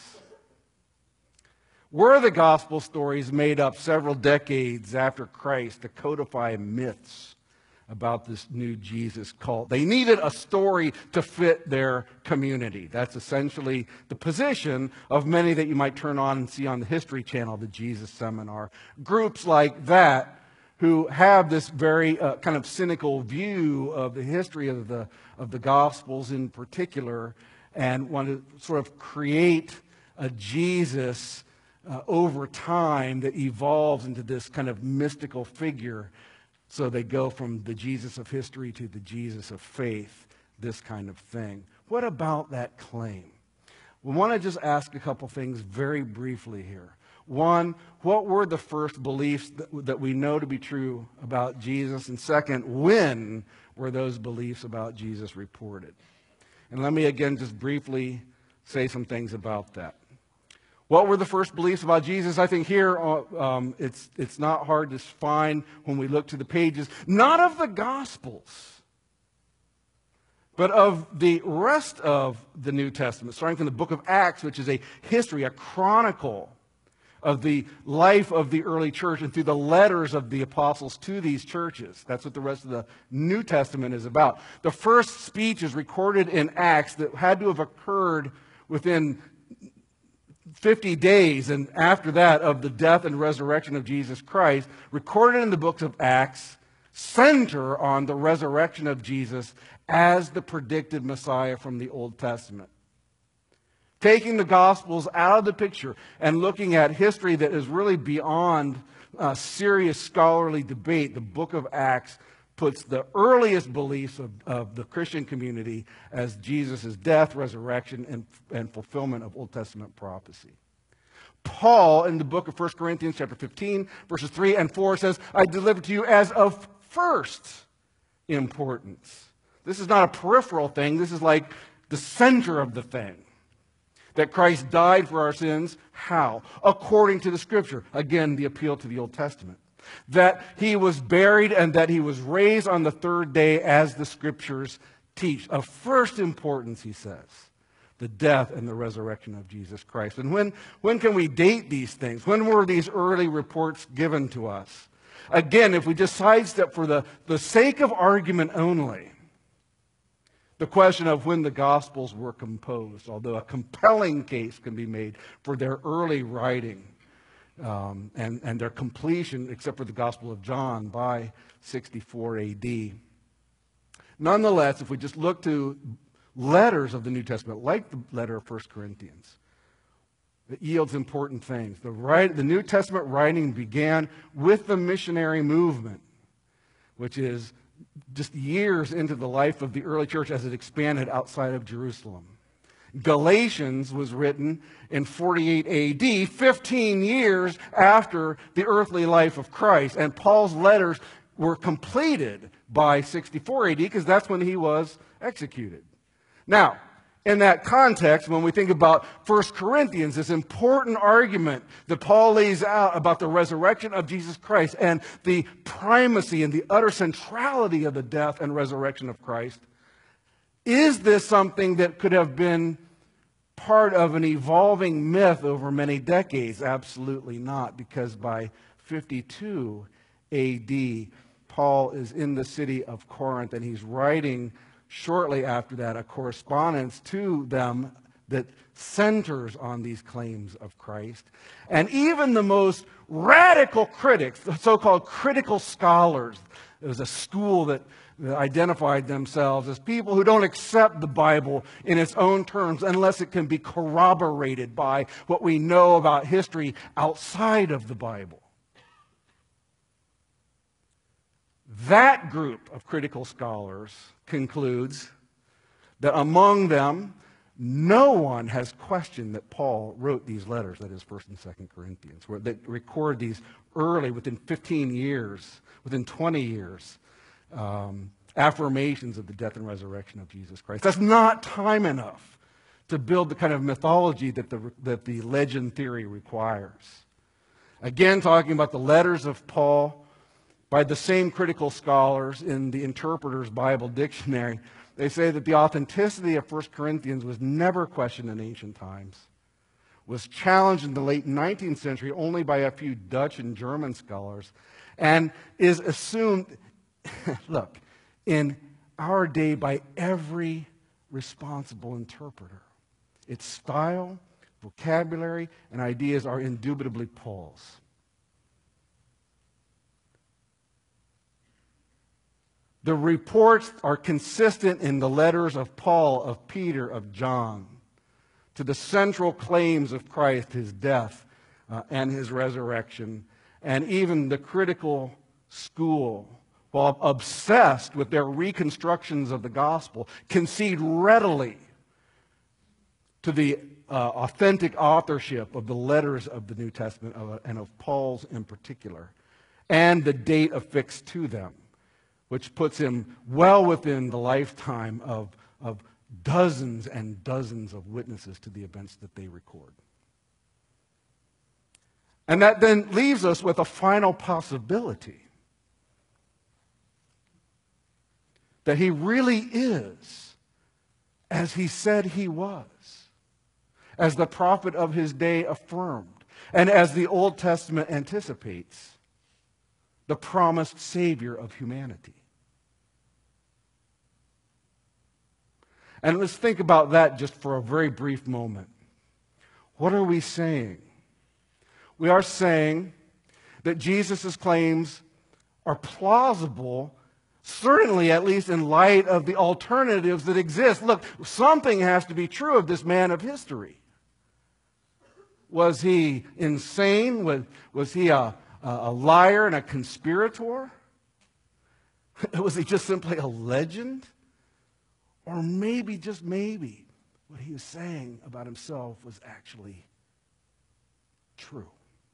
Were the gospel stories made up several decades after Christ to codify myths about this new Jesus cult? They needed a story to fit their community. That's essentially the position of many that you might turn on and see on the History Channel, the Jesus Seminar. Groups like that who have this very uh, kind of cynical view of the history of the, of the Gospels in particular, and want to sort of create a Jesus uh, over time that evolves into this kind of mystical figure. So they go from the Jesus of history to the Jesus of faith, this kind of thing. What about that claim? We want to just ask a couple things very briefly here. One, what were the first beliefs that, that we know to be true about Jesus? And second, when were those beliefs about Jesus reported? And let me again just briefly say some things about that. What were the first beliefs about Jesus? I think here um, it's, it's not hard to find when we look to the pages, not of the Gospels, but of the rest of the New Testament, starting from the book of Acts, which is a history, a chronicle of the life of the early church and through the letters of the apostles to these churches. That's what the rest of the New Testament is about. The first speech is recorded in Acts that had to have occurred within fifty days and after that of the death and resurrection of Jesus Christ, recorded in the books of Acts, center on the resurrection of Jesus as the predicted Messiah from the Old Testament. Taking the Gospels out of the picture and looking at history that is really beyond uh, serious scholarly debate, the book of Acts puts the earliest beliefs of, of the Christian community as Jesus' death, resurrection, and, and fulfillment of Old Testament prophecy. Paul, in the book of First Corinthians chapter fifteen, verses three and four, says, I deliver to you as of first importance. This is not a peripheral thing. This is like the center of the thing. That Christ died for our sins. How? According to the Scripture. Again, the appeal to the Old Testament. That he was buried and that he was raised on the third day as the Scriptures teach. Of first importance, he says, the death and the resurrection of Jesus Christ. And when, when can we date these things? When were these early reports given to us? Again, if we just sidestep for the, the sake of argument only, the question of when the Gospels were composed, although a compelling case can be made for their early writing um, and, and their completion, except for the Gospel of John, by sixty-four A D. Nonetheless, if we just look to letters of the New Testament, like the letter of First Corinthians, it yields important things. The, right, the New Testament writing began with the missionary movement, which is just years into the life of the early church as it expanded outside of Jerusalem. Galatians was written in forty-eight A D, fifteen years after the earthly life of Christ. And Paul's letters were completed by sixty-four A D because that's when he was executed. Now, in that context, when we think about First Corinthians, this important argument that Paul lays out about the resurrection of Jesus Christ and the primacy and the utter centrality of the death and resurrection of Christ, is this something that could have been part of an evolving myth over many decades? Absolutely not, because by fifty-two A D, Paul is in the city of Corinth and he's writing shortly after that a correspondence to them that centers on these claims of Christ. And even the most radical critics, the so-called critical scholars, it was a school that identified themselves as people who don't accept the Bible in its own terms unless it can be corroborated by what we know about history outside of the Bible. That group of critical scholars concludes that among them, no one has questioned that Paul wrote these letters, that is First and Second Corinthians, where they record these early, within fifteen years, within twenty years, um, affirmations of the death and resurrection of Jesus Christ. That's not time enough to build the kind of mythology that the, that the legend theory requires. Again, talking about the letters of Paul, by the same critical scholars in the Interpreter's Bible Dictionary, they say that the authenticity of First Corinthians was never questioned in ancient times, was challenged in the late nineteenth century only by a few Dutch and German scholars, and is assumed, look, in our day by every responsible interpreter. Its style, vocabulary, and ideas are indubitably Paul's. The reports are consistent in the letters of Paul, of Peter, of John, to the central claims of Christ, his death uh, and his resurrection, and even the critical school, while obsessed with their reconstructions of the gospel, concede readily to the uh, authentic authorship of the letters of the New Testament, uh, and of Paul's in particular, and the date affixed to them, which puts him well within the lifetime of, of dozens and dozens of witnesses to the events that they record. And that then leaves us with a final possibility, that he really is as he said he was, as the prophet of his day affirmed, and as the Old Testament anticipates, the promised Savior of humanity. And let's think about that just for a very brief moment. What are we saying? We are saying that Jesus' claims are plausible, certainly at least in light of the alternatives that exist. Look, something has to be true of this man of history. Was he insane? Was, was he a, a liar and a conspirator? Was he just simply a legend? Or maybe, just maybe, what he was saying about himself was actually true.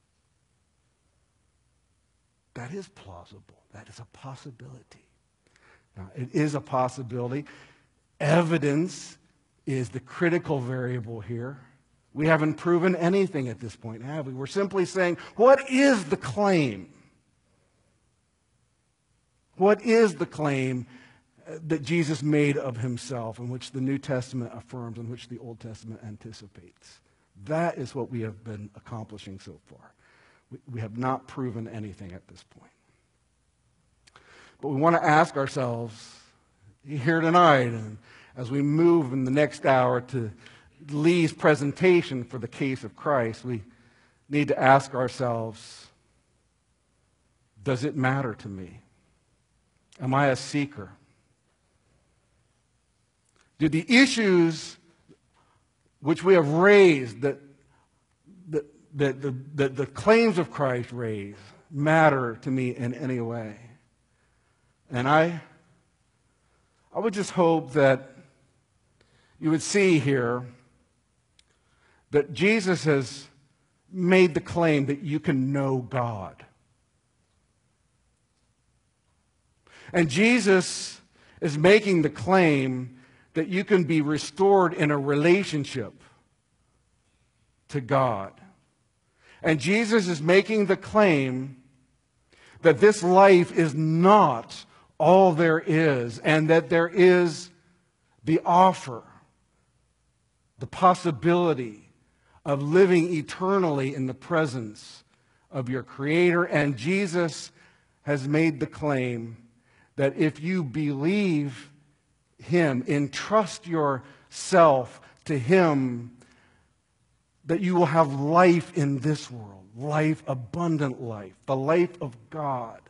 That is plausible. That is a possibility. Now, it is a possibility. Evidence is the critical variable here. We haven't proven anything at this point, have we? We're simply saying, what is the claim? What is the claim that Jesus made of himself, in which the New Testament affirms, in which the Old Testament anticipates? That is what we have been accomplishing so far. We, we have not proven anything at this point. But we want to ask ourselves here tonight, and as we move in the next hour to Lee's presentation for the case of Christ, we need to ask ourselves, does it matter to me? Am I a seeker? Do the issues which we have raised, that the, the, the, the, the claims of Christ raise, matter to me in any way? And I, I would just hope that you would see here that Jesus has made the claim that you can know God. And Jesus is making the claim that you can be restored in a relationship to God. And Jesus is making the claim that this life is not all there is, and that there is the offer, the possibility of living eternally in the presence of your Creator. And Jesus has made the claim that if you believe Him, entrust yourself to Him, that you will have life in this world, life, abundant life, the life of God.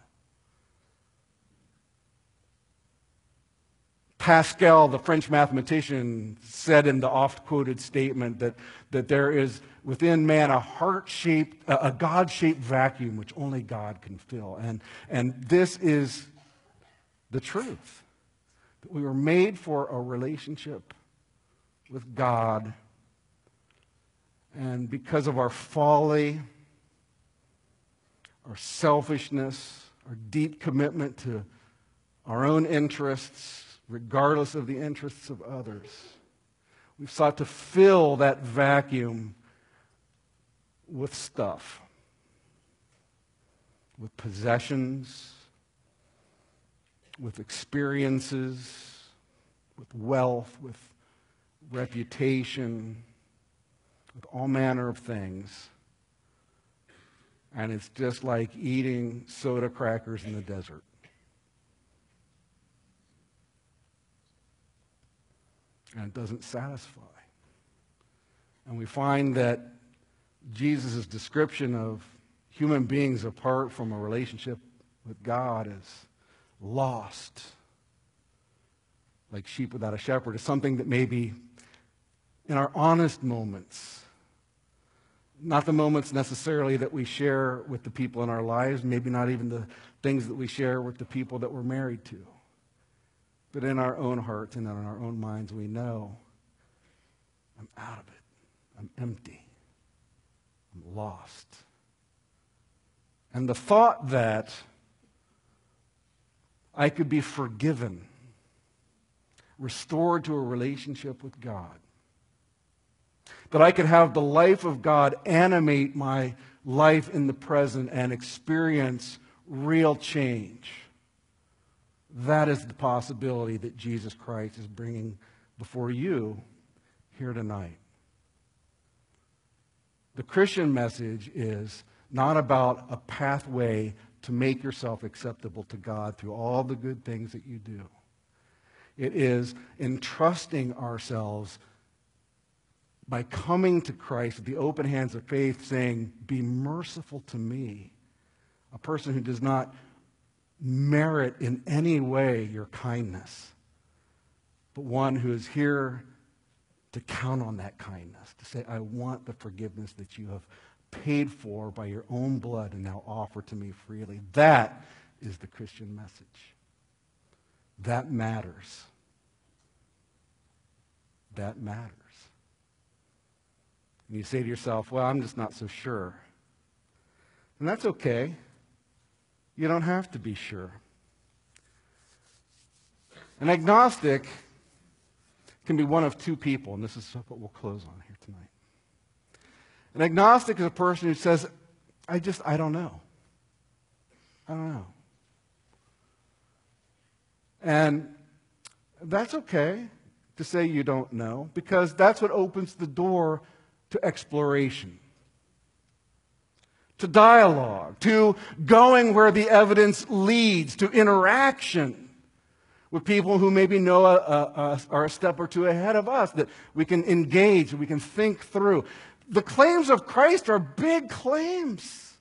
Pascal, the French mathematician, said in the oft-quoted statement that, that there is within man a heart-shaped, a God-shaped vacuum which only God can fill. And, and this is the truth. That we were made for a relationship with God. And because of our folly, our selfishness, our deep commitment to our own interests, regardless of the interests of others, we've sought to fill that vacuum with stuff, with possessions, with experiences, with wealth, with reputation, with all manner of things. And it's just like eating soda crackers in the desert. And it doesn't satisfy. And we find that Jesus' description of human beings apart from a relationship with God is lost, like sheep without a shepherd, is something that maybe in our honest moments, not the moments necessarily that we share with the people in our lives, maybe not even the things that we share with the people that we're married to, but in our own hearts and in our own minds, we know I'm out of it. I'm empty. I'm lost. And the thought that I could be forgiven, restored to a relationship with God, that I could have the life of God animate my life in the present and experience real change. That is the possibility that Jesus Christ is bringing before you here tonight. The Christian message is not about a pathway to make yourself acceptable to God through all the good things that you do. It is entrusting ourselves by coming to Christ with the open hands of faith, saying, be merciful to me, a person who does not merit in any way your kindness, but one who is here to count on that kindness, to say, I want the forgiveness that you have paid for by your own blood and now offer to me freely. That is the Christian message. That matters. That matters. And you say to yourself, well, I'm just not so sure. And that's okay. You don't have to be sure. An agnostic can be one of two people, and this is what we'll close on here tonight. An agnostic is a person who says, I just, I don't know. I don't know. And that's okay to say you don't know, because that's what opens the door to exploration, to dialogue, to going where the evidence leads, to interaction with people who maybe know a, a, a, are a step or two ahead of us, that we can engage, we can think through. The claims of Christ are big claims.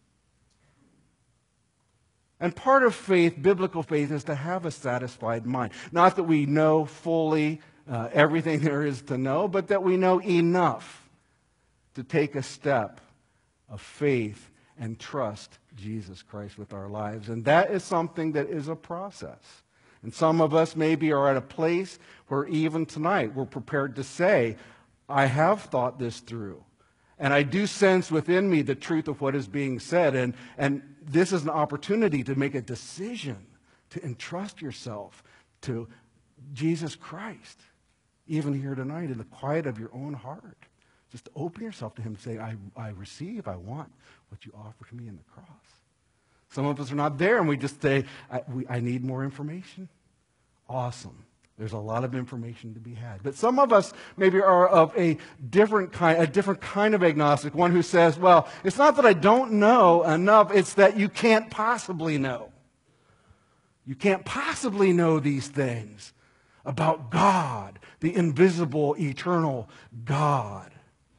And part of faith, biblical faith, is to have a satisfied mind. Not that we know fully uh, everything there is to know, but that we know enough to take a step of faith and trust Jesus Christ with our lives. And that is something that is a process. And some of us maybe are at a place where even tonight we're prepared to say, I have thought this through. And I do sense within me the truth of what is being said. And, and this is an opportunity to make a decision, to entrust yourself to Jesus Christ, even here tonight in the quiet of your own heart. Just open yourself to him and say, I, I receive, I want what you offer to me in the cross. Some of us are not there, and we just say, I, we, I need more information. Awesome. There's a lot of information to be had. But some of us maybe are of a different kind, a different kind of agnostic, one who says, well, it's not that I don't know enough, it's that you can't possibly know. You can't possibly know these things about God, the invisible, eternal God.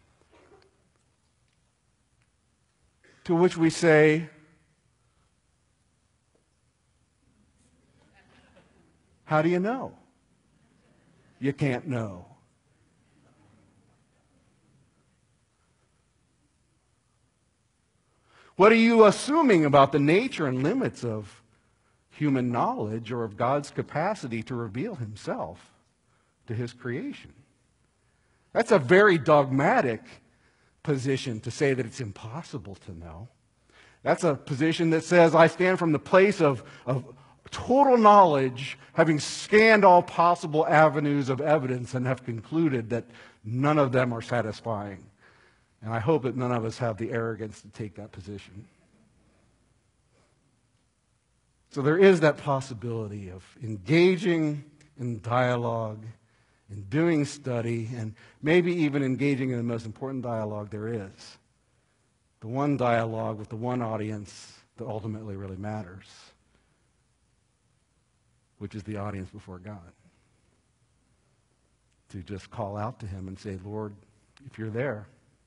To which we say, how do you know? You can't know. What are you assuming about the nature and limits of human knowledge or of God's capacity to reveal himself to his creation? That's a very dogmatic position to say that it's impossible to know. That's a position that says I stand from the place of, of total knowledge, having scanned all possible avenues of evidence and have concluded that none of them are satisfying. And I hope that none of us have the arrogance to take that position. So there is that possibility of engaging in dialogue, in doing study, and maybe even engaging in the most important dialogue there is. The one dialogue with the one audience that ultimately really matters, which is the audience before God. To just call out to him and say, Lord, if you're there,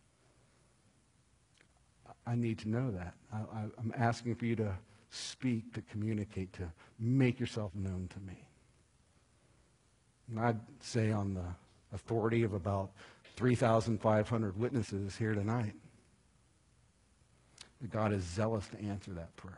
I need to know that. I, I, I'm asking for you to speak, to communicate, to make yourself known to me. and I'd say on the authority of about three thousand five hundred witnesses here tonight, that God is zealous to answer that prayer.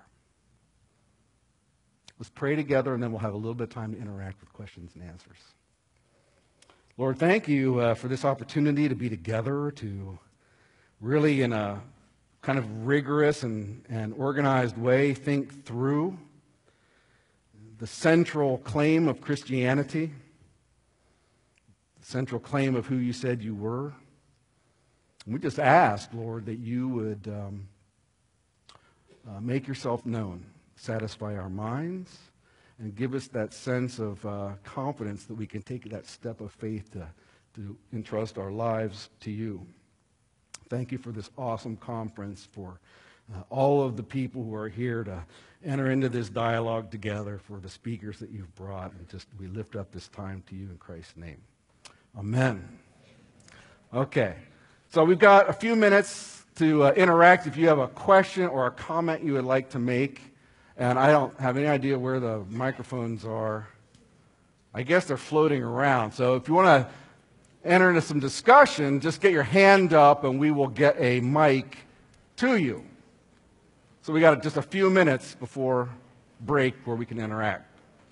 Let's pray together, and then we'll have a little bit of time to interact with questions and answers. Lord, thank you uh, for this opportunity to be together, to really in a kind of rigorous and, and organized way think through the central claim of Christianity, the central claim of who you said you were. And we just ask, Lord, that you would um, uh, make yourself known, satisfy our minds, and give us that sense of uh, confidence that we can take that step of faith to, to entrust our lives to you. Thank you for this awesome conference, for uh, all of the people who are here to enter into this dialogue together, for the speakers that you've brought, and just we lift up this time to you in Christ's name. Amen. Okay, so we've got a few minutes to uh, interact. If you have a question or a comment you would like to make, and I don't have any idea where the microphones are. I guess they're floating around. So if you want to enter into some discussion, just get your hand up and we will get a mic to you. So we got just a few minutes before break where we can interact.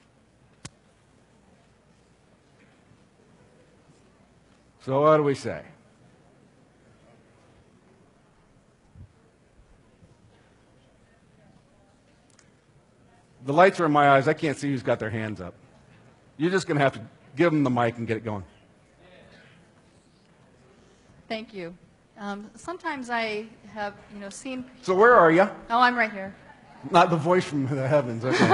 So what do we say? The lights are in my eyes. I can't see who's got their hands up. You're just going to have to give them the mic and get it going. Thank you. Um, sometimes I have, you know, seen... So where are you? Oh, I'm right here. Not the voice from the heavens. Okay.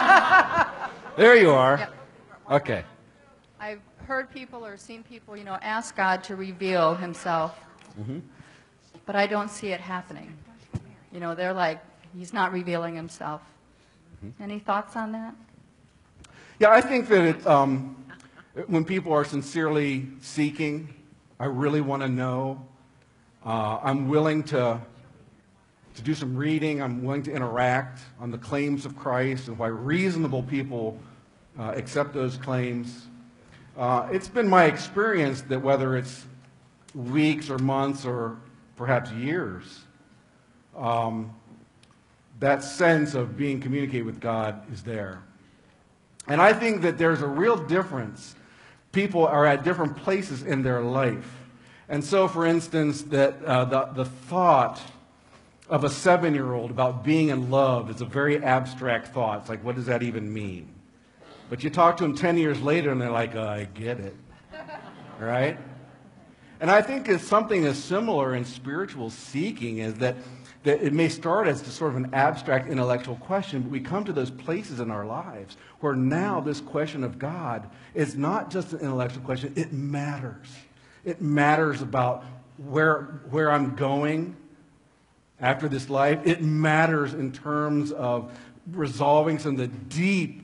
There you are. Yep. Okay. I've heard people or seen people, you know, ask God to reveal himself. Mm-hmm. But I don't see it happening. You know, they're like, he's not revealing himself. Mm-hmm. Any thoughts on that? Yeah, I think that it, um, when people are sincerely seeking, I really want to know. Uh, I'm willing to, to do some reading. I'm willing to interact on the claims of Christ and why reasonable people uh, accept those claims. Uh, it's been my experience that whether it's weeks or months or perhaps years, um, that sense of being communicated with God is there. And I think that there's a real difference. People are at different places in their life. And so, for instance, that uh, the, the thought of a seven-year-old about being in love is a very abstract thought. It's like, what does that even mean? But you talk to them ten years later, and they're like, oh, I get it. Right? And I think it's something as similar in spiritual seeking is that, that it may start as just sort of an abstract intellectual question, but we come to those places in our lives where now this question of God is not just an intellectual question, it matters. It matters about where, where I'm going after this life. It matters in terms of resolving some of the deep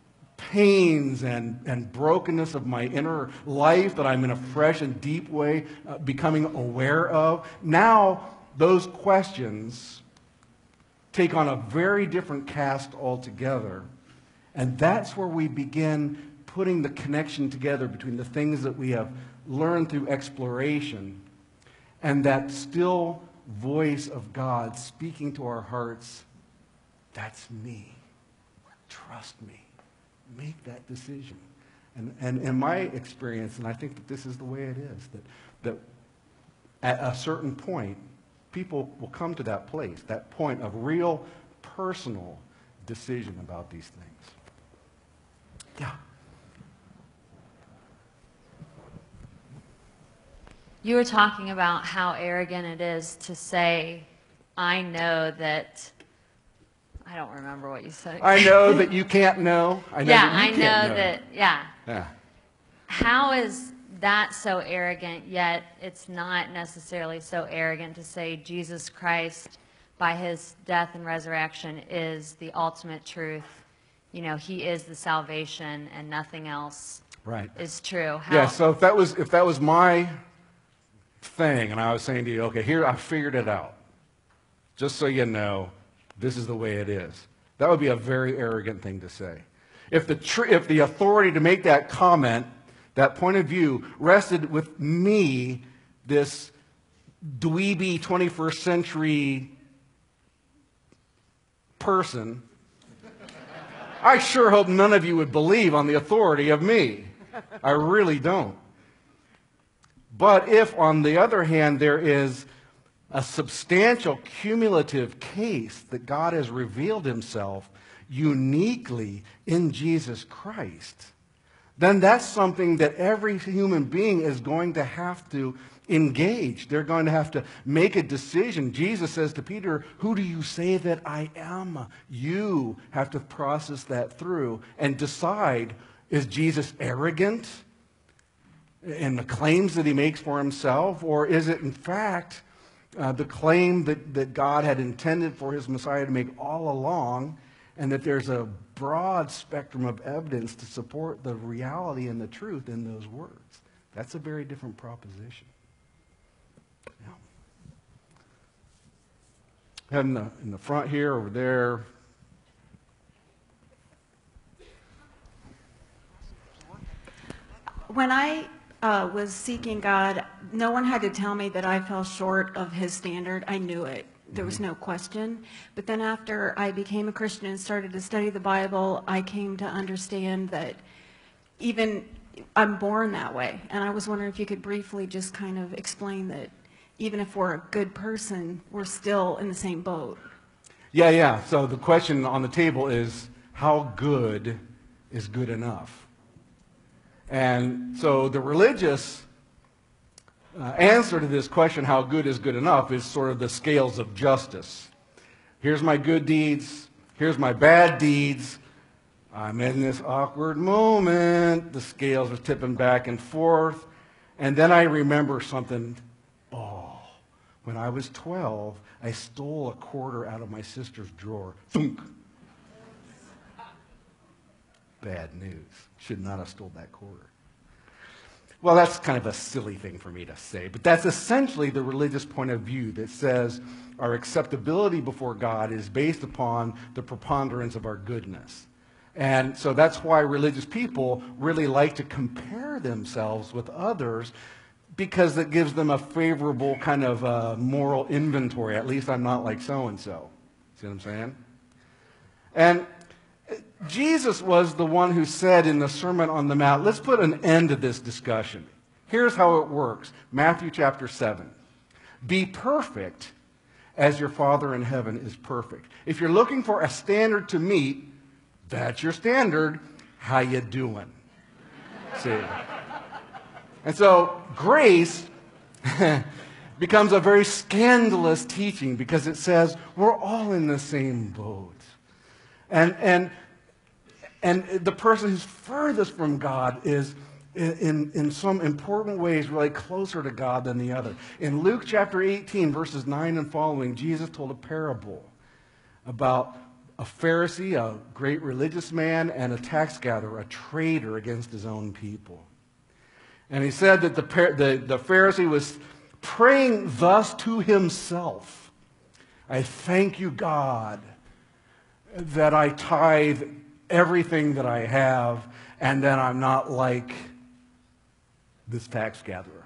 pains and, and brokenness of my inner life that I'm in a fresh and deep way uh, becoming aware of. Now, those questions take on a very different cast altogether. And that's where we begin putting the connection together between the things that we have learned through exploration and that still voice of God speaking to our hearts. That's me. Trust me. Make that decision. And, and in my experience, and I think that this is the way it is, that, that at a certain point, people will come to that place, that point of real personal decision about these things. Yeah. You were talking about how arrogant it is to say, I know that, I don't remember what you said. I know that you can't know. I know yeah, that you I can't know, know that, yeah. Yeah. How is that so arrogant, yet it's not necessarily so arrogant to say Jesus Christ, by his death and resurrection, is the ultimate truth? You know, he is the salvation and nothing else right. is true. How yeah, so if that was if that was my thing and I was saying to you, okay, here I figured it out. Just so you know, this is the way it is. That would be a very arrogant thing to say. If the tr- if the authority to make that comment That point of view rested with me, this dweeby twenty-first century person. I sure hope none of you would believe on the authority of me. I really don't. But if, on the other hand, there is a substantial cumulative case that God has revealed himself uniquely in Jesus Christ, then that's something that every human being is going to have to engage. They're going to have to make a decision. Jesus says to Peter, "Who do you say that I am?" You have to process that through and decide, is Jesus arrogant in the claims that he makes for himself, or is it in fact uh, the claim that, that God had intended for his Messiah to make all along, and that there's a broad spectrum of evidence to support the reality and the truth in those words? That's a very different proposition. Yeah. Head in the, in the front here, over there. When I uh, was seeking God, no one had to tell me that I fell short of his standard. I knew it. There was no question. But then after I became a Christian and started to study the Bible, I came to understand that even I'm born that way. And I was wondering if you could briefly just kind of explain that even if we're a good person, we're still in the same boat. Yeah, yeah. So the question on the table is, how good is good enough? And so the religious uh, answer to this question, how good is good enough, is sort of the scales of justice. Here's my good deeds. Here's my bad deeds. I'm in this awkward moment. The scales are tipping back and forth. And then I remember something. Oh, when I was twelve, I stole a quarter out of my sister's drawer. Thunk. Bad news. Should not have stole that quarter. Well, that's kind of a silly thing for me to say, but that's essentially the religious point of view that says our acceptability before God is based upon the preponderance of our goodness. And so that's why religious people really like to compare themselves with others, because it gives them a favorable kind of uh, moral inventory. At least I'm not like so-and-so. See what I'm saying? And Jesus was the one who said in the Sermon on the Mount, let's put an end to this discussion. Here's how it works. Matthew chapter seven. Be perfect as your Father in heaven is perfect. If you're looking for a standard to meet, that's your standard. How you doing? See? And so grace becomes a very scandalous teaching because it says we're all in the same boat. And, and, and the person who's furthest from God is, in, in some important ways, really closer to God than the other. In Luke chapter eighteen, verses nine and following, Jesus told a parable about a Pharisee, a great religious man, and a tax gatherer, a traitor against his own people. And he said that the, the, the Pharisee was praying thus to himself: I thank you, God, that I tithe everything that I have, and that I'm not like this tax gatherer.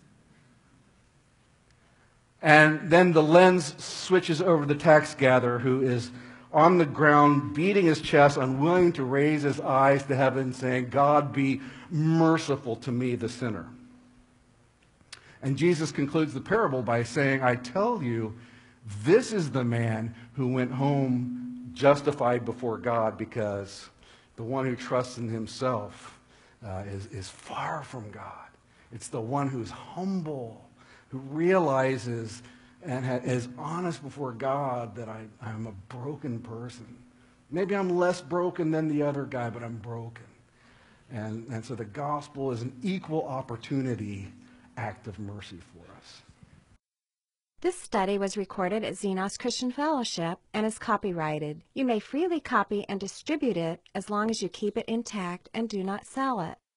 And then the lens switches over to the tax gatherer, who is on the ground, beating his chest, unwilling to raise his eyes to heaven, saying, God, be merciful to me, the sinner. And Jesus concludes the parable by saying, I tell you, this is the man who went home justified before God, because the one who trusts in himself uh, is, is far from God. It's the one who's humble, who realizes and ha- is honest before God that I, I'm a broken person. Maybe I'm less broken than the other guy, but I'm broken. And, and so the gospel is an equal opportunity act of mercy for us. This study was recorded at Xenos Christian Fellowship and is copyrighted. You may freely copy and distribute it as long as you keep it intact and do not sell it.